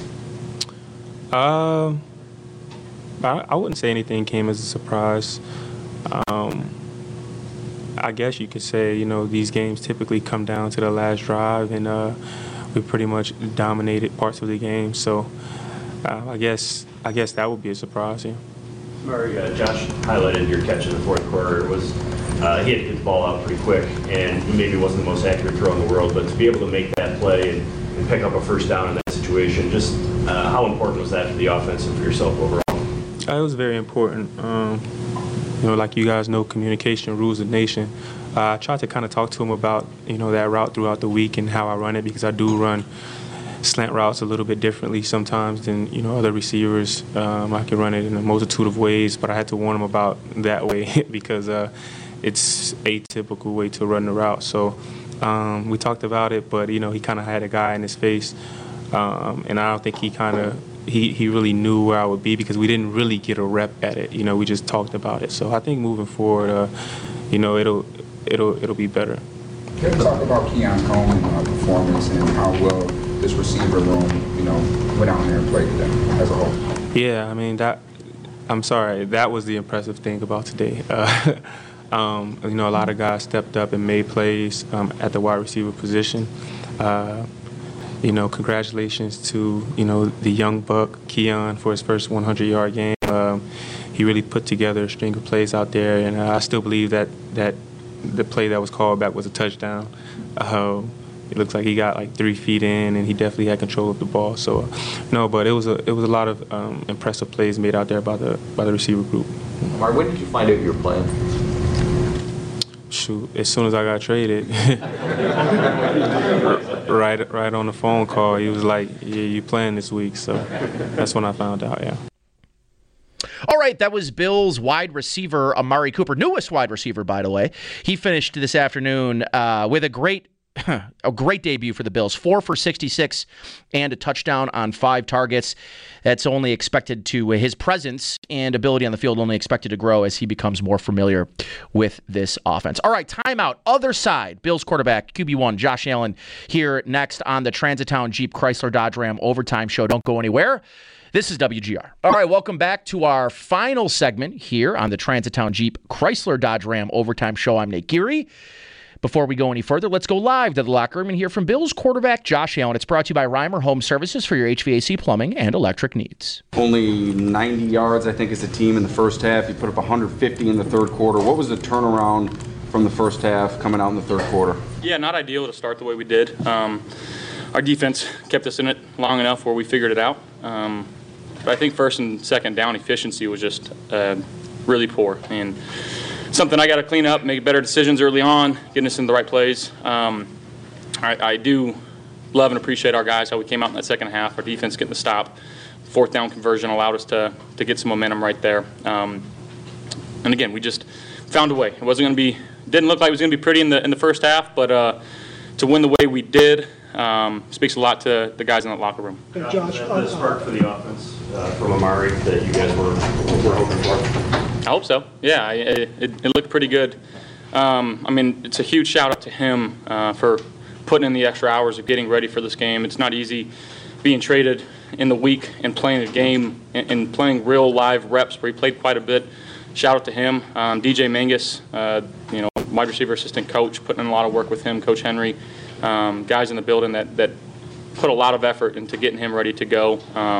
Speaker 9: I wouldn't say anything came as a surprise. I guess you could say, these games typically come down to the last drive, and we pretty much dominated parts of the game. So I guess that would be a surprise. Yeah.
Speaker 26: Murray, Josh highlighted your catch in the fourth quarter. It was he had to get the ball out pretty quick, and he maybe wasn't the most accurate throw in the world, but to be able to make that play and pick up a first down in that situation, just how important was that for the offense and for yourself overall?
Speaker 9: It was very important. Like you guys know, communication rules the nation. I tried to kind of talk to him about, that route throughout the week and how I run it, because I do run slant routes a little bit differently sometimes than, other receivers. I can run it in a multitude of ways, but I had to warn him about that way because it's atypical way to run the route. So we talked about it, but he kind of had a guy in his face, and I don't think he really knew where I would be because we didn't really get a rep at it. We just talked about it. So I think moving forward, it'll be better.
Speaker 7: Can you talk about Keon Coleman's performance and how well this receiver room, went out there and played today as a whole?
Speaker 9: Yeah, I mean I'm sorry, that was the impressive thing about today. A lot of guys stepped up and made plays at the wide receiver position. Congratulations to the young buck Keon for his first 100-yard game. He really put together a string of plays out there, and I still believe that the play that was called back was a touchdown. It looks like he got like 3 feet in, and he definitely had control of the ball. So, but it was a lot of impressive plays made out there by the receiver group.
Speaker 2: Mark, when did you find out you were playing?
Speaker 9: Shoot, as soon as I got traded, right on the phone call, he was like, "Yeah, you playing this week." So that's when I found out. Yeah.
Speaker 10: All right, that was Bills wide receiver Amari Cooper, newest wide receiver, by the way. He finished this afternoon with a great debut for the Bills. 4 for 66 and a touchdown on 5 targets. That's only expected to, his presence and ability on the field only expected to grow as he becomes more familiar with this offense. All right, timeout. Other side, Bills quarterback, QB1, Josh Allen, here next on the Transitown Jeep Chrysler Dodge Ram Overtime Show. Don't go anywhere. This is WGR. All right, welcome back to our final segment here on the Transitown Jeep Chrysler Dodge Ram Overtime Show. I'm Nate Geary. Before we go any further, let's go live to the locker room and hear from Bills quarterback Josh Allen. It's brought to you by Reimer Home Services for your HVAC, plumbing, and electric needs.
Speaker 6: Only 90 yards, I think, as a team in the first half. You put up 150 in the third quarter. What was the turnaround from the first half coming out in the third quarter?
Speaker 24: Yeah, not ideal to start the way we did. Our defense kept us in it long enough where we figured it out. But I think first and second down efficiency was just really poor. And something I got to clean up, make better decisions early on, getting us in the right plays. I do love and appreciate our guys, how we came out in that second half. Our defense getting the stop. Fourth down conversion allowed us to get some momentum right there. And again, we just found a way. It wasn't going to be, didn't look like it was going to be pretty in the first half, but to win the way we did speaks a lot to the guys in that locker room.
Speaker 26: Hey, Josh, the spark for the offense from Amari that you guys were hoping for?
Speaker 24: I hope so. Yeah, it looked pretty good. It's a huge shout out to him for putting in the extra hours of getting ready for this game. It's not easy being traded in the week and playing a game and playing real live reps where he played quite a bit. Shout out to him. DJ Mangus, wide receiver assistant coach, putting in a lot of work with him, Coach Henry. Guys in the building that put a lot of effort into getting him ready to go.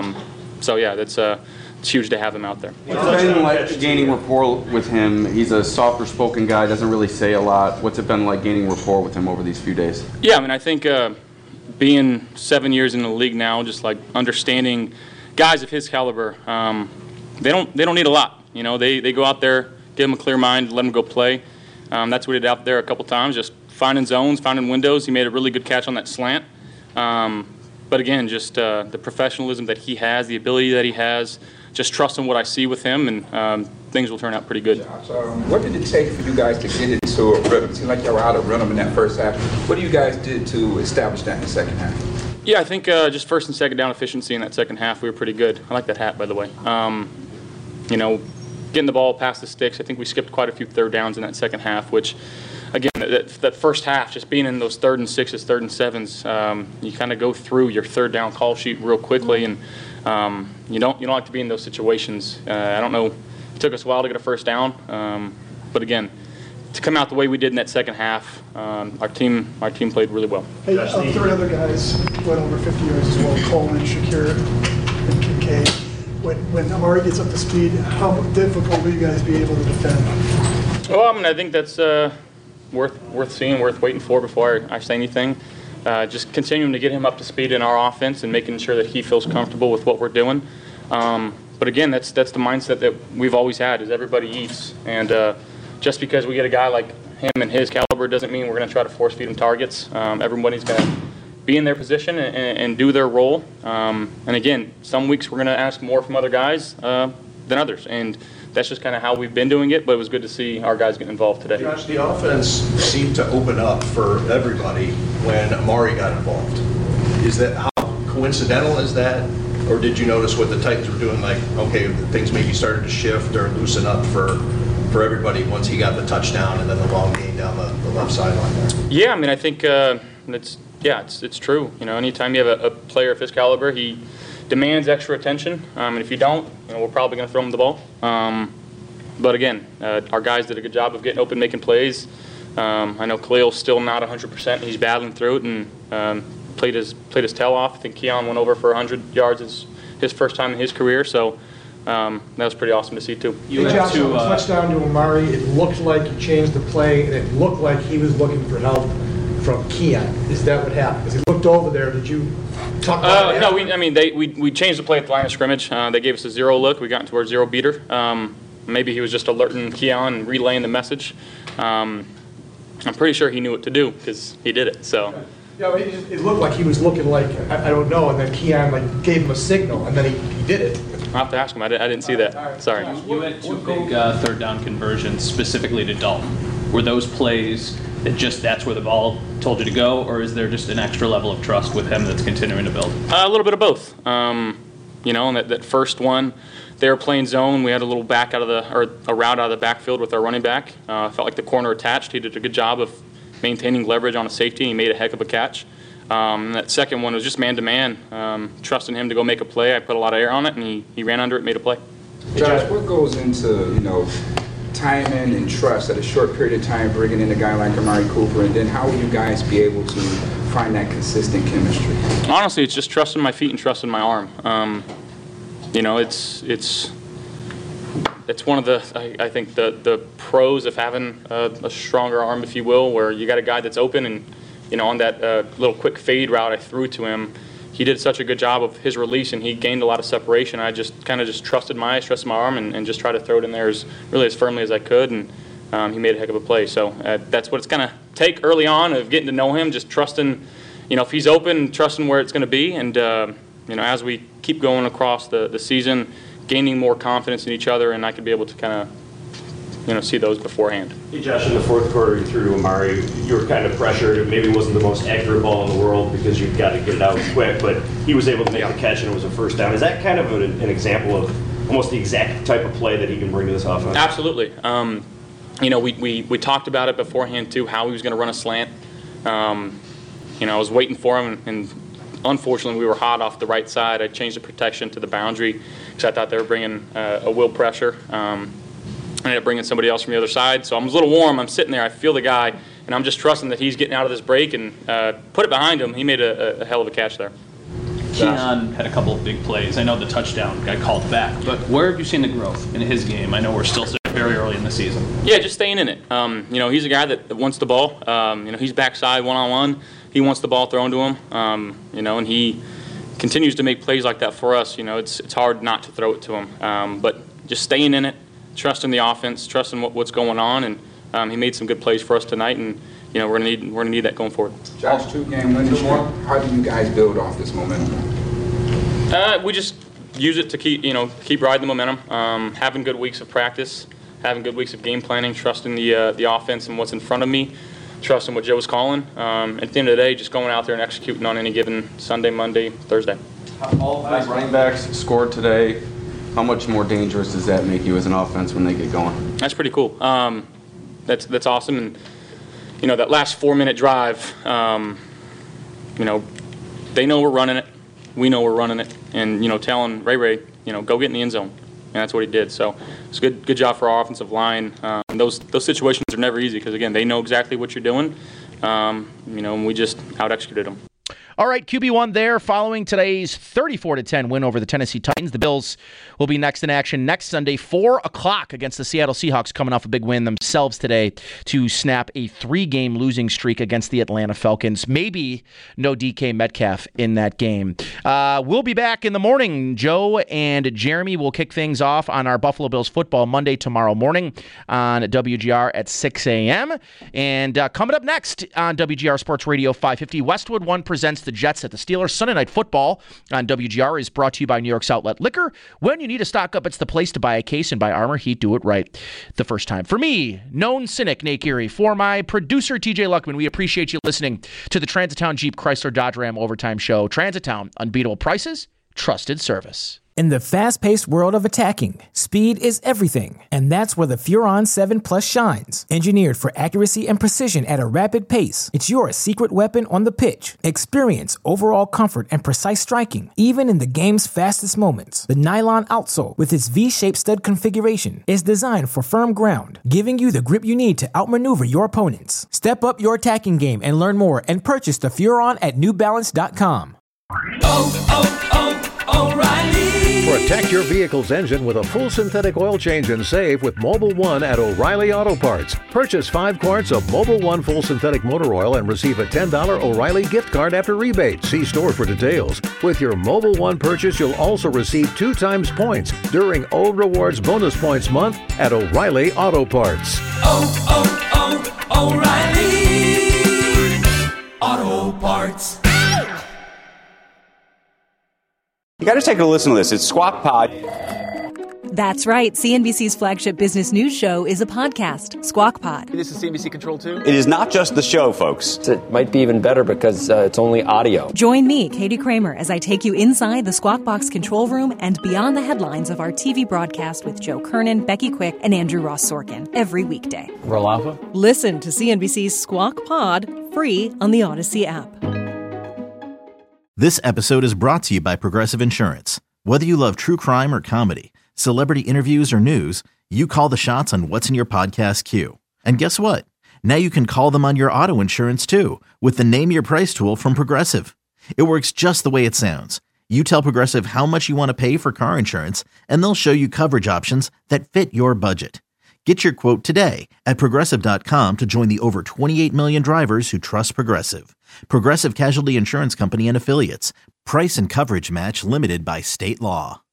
Speaker 24: It's huge to have him out there.
Speaker 6: What's it been like gaining rapport with him? He's a softer spoken guy, doesn't really say a lot. What's it been like gaining rapport with him over these few days?
Speaker 24: Yeah, I think being 7 years in the league now, just like understanding guys of his caliber, they don't need a lot. They go out there, give them a clear mind, let them go play. That's what he did out there a couple times, just finding zones, finding windows. He made a really good catch on that slant. But again, just the professionalism that he has, the ability that he has, just trusting what I see with him, and things will turn out pretty good.
Speaker 7: What did it take for you guys to get into a rhythm? It seemed like you were out of rhythm in that first half. What do you guys did to establish that in the second half?
Speaker 24: Yeah, I think just first and second down efficiency in that second half, we were pretty good. I like that hat, by the way. Getting the ball past the sticks, I think we skipped quite a few third downs in that second half, which, again, that first half, just being in those 3rd and 6s, 3rd and 7s, you kind of go through your third down call sheet real quickly, and you don't like to be in those situations. I don't know, it took us a while to get a first down, but again, to come out the way we did in that second half, our team played really well.
Speaker 11: Hey, 3 other guys went over 50 yards as well, Coleman, Shakir, and Kincaid. When Amari gets up to speed, how difficult will you guys be able to defend?
Speaker 24: Well, I think that's worth seeing, worth waiting for before I say anything. Just continuing to get him up to speed in our offense and making sure that he feels comfortable with what we're doing. But again, that's the mindset that we've always had, is everybody eats. And just because we get a guy like him and his caliber doesn't mean we're going to try to force feed him targets. Everybody's going to be in their position and do their role. And again, some weeks we're going to ask more from other guys than others. And that's just kind of how we've been doing it, but it was good to see our guys get involved today.
Speaker 23: Josh, the offense seemed to open up for everybody when Amari got involved. Is that how coincidental is that? Or did you notice what the Titans were doing, like, okay, things maybe started to shift or loosen up for everybody once he got the touchdown and then the long gain down the left sideline there?
Speaker 24: Yeah, I mean, I think it's true. You know, anytime you have a player of his caliber, he demands extra attention, and if you don't, we're probably going to throw him the ball. But again, our guys did a good job of getting open, making plays. I know Khalil's still not 100%. He's battling through it and played his tail off. I think Keon went over for 100 yards. It's his first time in his career, so that was pretty awesome to see too.
Speaker 1: Hey, Josh, on the touchdown to Amari, it looked like you changed the play, and it looked like he was looking for help from Keon. Is that what happened? Because he looked over there. Did you talk about
Speaker 24: No, we changed the play at the line of scrimmage. They gave us a zero look. We got into our zero beater. Maybe he was just alerting Keon and relaying the message. I'm pretty sure he knew what to do because he did it. So.
Speaker 1: Yeah, it looked like he was looking like, I don't know, and then Keon gave him a signal, and then he did it.
Speaker 24: I'll have to ask him. I didn't see that. Sorry.
Speaker 12: You had two big third down conversions specifically to Dalton. Were those plays that that's where the ball told you to go, or is there just an extra level of trust with him that's continuing to build?
Speaker 24: A little bit of both. And that first one, they were playing zone. We had a little a route out of the backfield with our running back. Felt like the corner attached. He did a good job of maintaining leverage on a safety. He made a heck of a catch. That second one was just man-to-man, trusting him to go make a play. I put a lot of air on it, and he ran under it, made a play.
Speaker 7: Hey, Josh, what goes into, timing and trust at a short period of time, bringing in a guy like Amari Cooper, and then how will you guys be able to find that consistent chemistry?
Speaker 24: Honestly, it's just trusting my feet and trusting my arm. It's one of I think the pros of having a stronger arm, if you will, where you got a guy that's open and, on that little quick fade route I threw to him, he did such a good job of his release and he gained a lot of separation. I just kind of trusted my eyes, trusted my arm, and just tried to throw it in there as firmly as I could, and he made a heck of a play. So that's what it's going to take early on of getting to know him, just trusting, if he's open, trusting where it's going to be, and as we keep going across the season, gaining more confidence in each other, and I could be able to kind of, see those beforehand.
Speaker 26: Hey Josh, in the fourth quarter, you threw to Amari. You were kind of pressured. It maybe wasn't the most accurate ball in the world because you've got to get it out quick, but he was able to make the catch and it was a first down. Is that kind of an example of almost the exact type of play that he can bring to this offense?
Speaker 24: Absolutely. We talked about it beforehand too, how he was going to run a slant. I was waiting for him, and unfortunately we were hot off the right side. I changed the protection to the boundary because I thought they were bringing a will pressure. I ended up bringing somebody else from the other side, so I'm a little warm. I'm sitting there, I feel the guy, and I'm just trusting that he's getting out of this break and put it behind him. He made a hell of a catch there.
Speaker 12: Keon had a couple of big plays. I know the touchdown got called back, but where have you seen the growth in his game? I know we're still very early in the season.
Speaker 24: Yeah, just staying in it. He's a guy that wants the ball. He's backside one-on-one. He wants the ball thrown to him, and he continues to make plays like that for us. It's hard not to throw it to him, but just staying in it, trusting the offense, trusting what's going on, and he made some good plays for us tonight, and we're gonna need that going forward.
Speaker 7: Josh, 2-game winning streak. How do you guys build off this momentum?
Speaker 24: We just use it to keep riding the momentum, having good weeks of practice, having good weeks of game planning, trusting the offense and what's in front of me, trusting what Joe's calling. At the end of the day, just going out there and executing on any given Sunday, Monday, Thursday.
Speaker 6: All five running backs scored today. How much more dangerous does that make you as an offense when they get going?
Speaker 24: That's pretty cool. That's awesome. And, that last 4-minute drive, they know we're running it. We know we're running it. And, telling Ray, go get in the end zone. And that's what he did. So it's a good job for our offensive line. And those situations are never easy because, again, they know exactly what you're doing. And we just out-executed them.
Speaker 10: All right, QB1 there following today's 34-10 win over the Tennessee Titans. The Bills will be next in action next Sunday, 4 o'clock against the Seattle Seahawks, coming off a big win themselves today to snap a 3-game losing streak against the Atlanta Falcons. Maybe no DK Metcalf in that game. We'll be back in the morning. Joe and Jeremy will kick things off on our Buffalo Bills football Monday tomorrow morning on WGR at 6 a.m. And coming up next on WGR Sports Radio 550, Westwood One presents the Jets at the Steelers. Sunday Night Football on WGR is brought to you by New York's Outlet Liquor. When you need to stock up, it's the place to buy a case, and by Armor Heat, do it right the first time. For me, known cynic Nate Geary, for my producer TJ Luckman, we appreciate you listening to the Transitown Jeep Chrysler Dodge Ram Overtime Show. Transitown, unbeatable prices, trusted service.
Speaker 3: In the fast-paced world of attacking, speed is everything, and that's where the Furon 7 Plus shines. Engineered for accuracy and precision at a rapid pace, it's your secret weapon on the pitch. Experience overall comfort and precise striking, even in the game's fastest moments. The nylon outsole, with its V-shaped stud configuration, is designed for firm ground, giving you the grip you need to outmaneuver your opponents. Step up your attacking game and learn more, and purchase the Furon at NewBalance.com.
Speaker 13: O'Reilly. Protect your vehicle's engine with a full synthetic oil change and save with Mobil 1 at O'Reilly Auto Parts. Purchase 5 quarts of Mobil 1 full synthetic motor oil and receive a $10 O'Reilly gift card after rebate. See store for details. With your Mobil 1 purchase, you'll also receive 2 times points during O Rewards Bonus Points Month at O'Reilly Auto Parts. O'Reilly Auto Parts.
Speaker 14: You got to take a listen to this. It's Squawk Pod.
Speaker 15: That's right. CNBC's flagship business news show is a podcast, Squawk Pod.
Speaker 14: This is CNBC Control 2? It is not just the show, folks. It might be even better because it's only audio.
Speaker 15: Join me, Katie Kramer, as I take you inside the Squawk Box control room and beyond the headlines of our TV broadcast with Joe Kernan, Becky Quick, and Andrew Ross Sorkin every weekday.
Speaker 14: Roll Alpha?
Speaker 15: Listen to CNBC's Squawk Pod free on the Odyssey app.
Speaker 17: This episode is brought to you by Progressive Insurance. Whether you love true crime or comedy, celebrity interviews or news, you call the shots on what's in your podcast queue. And guess what? Now you can call them on your auto insurance too with the Name Your Price tool from Progressive. It works just the way it sounds. You tell Progressive how much you want to pay for car insurance, and they'll show you coverage options that fit your budget. Get your quote today at Progressive.com to join the over 28 million drivers who trust Progressive. Progressive Casualty Insurance Company and Affiliates. Price and coverage match limited by state law.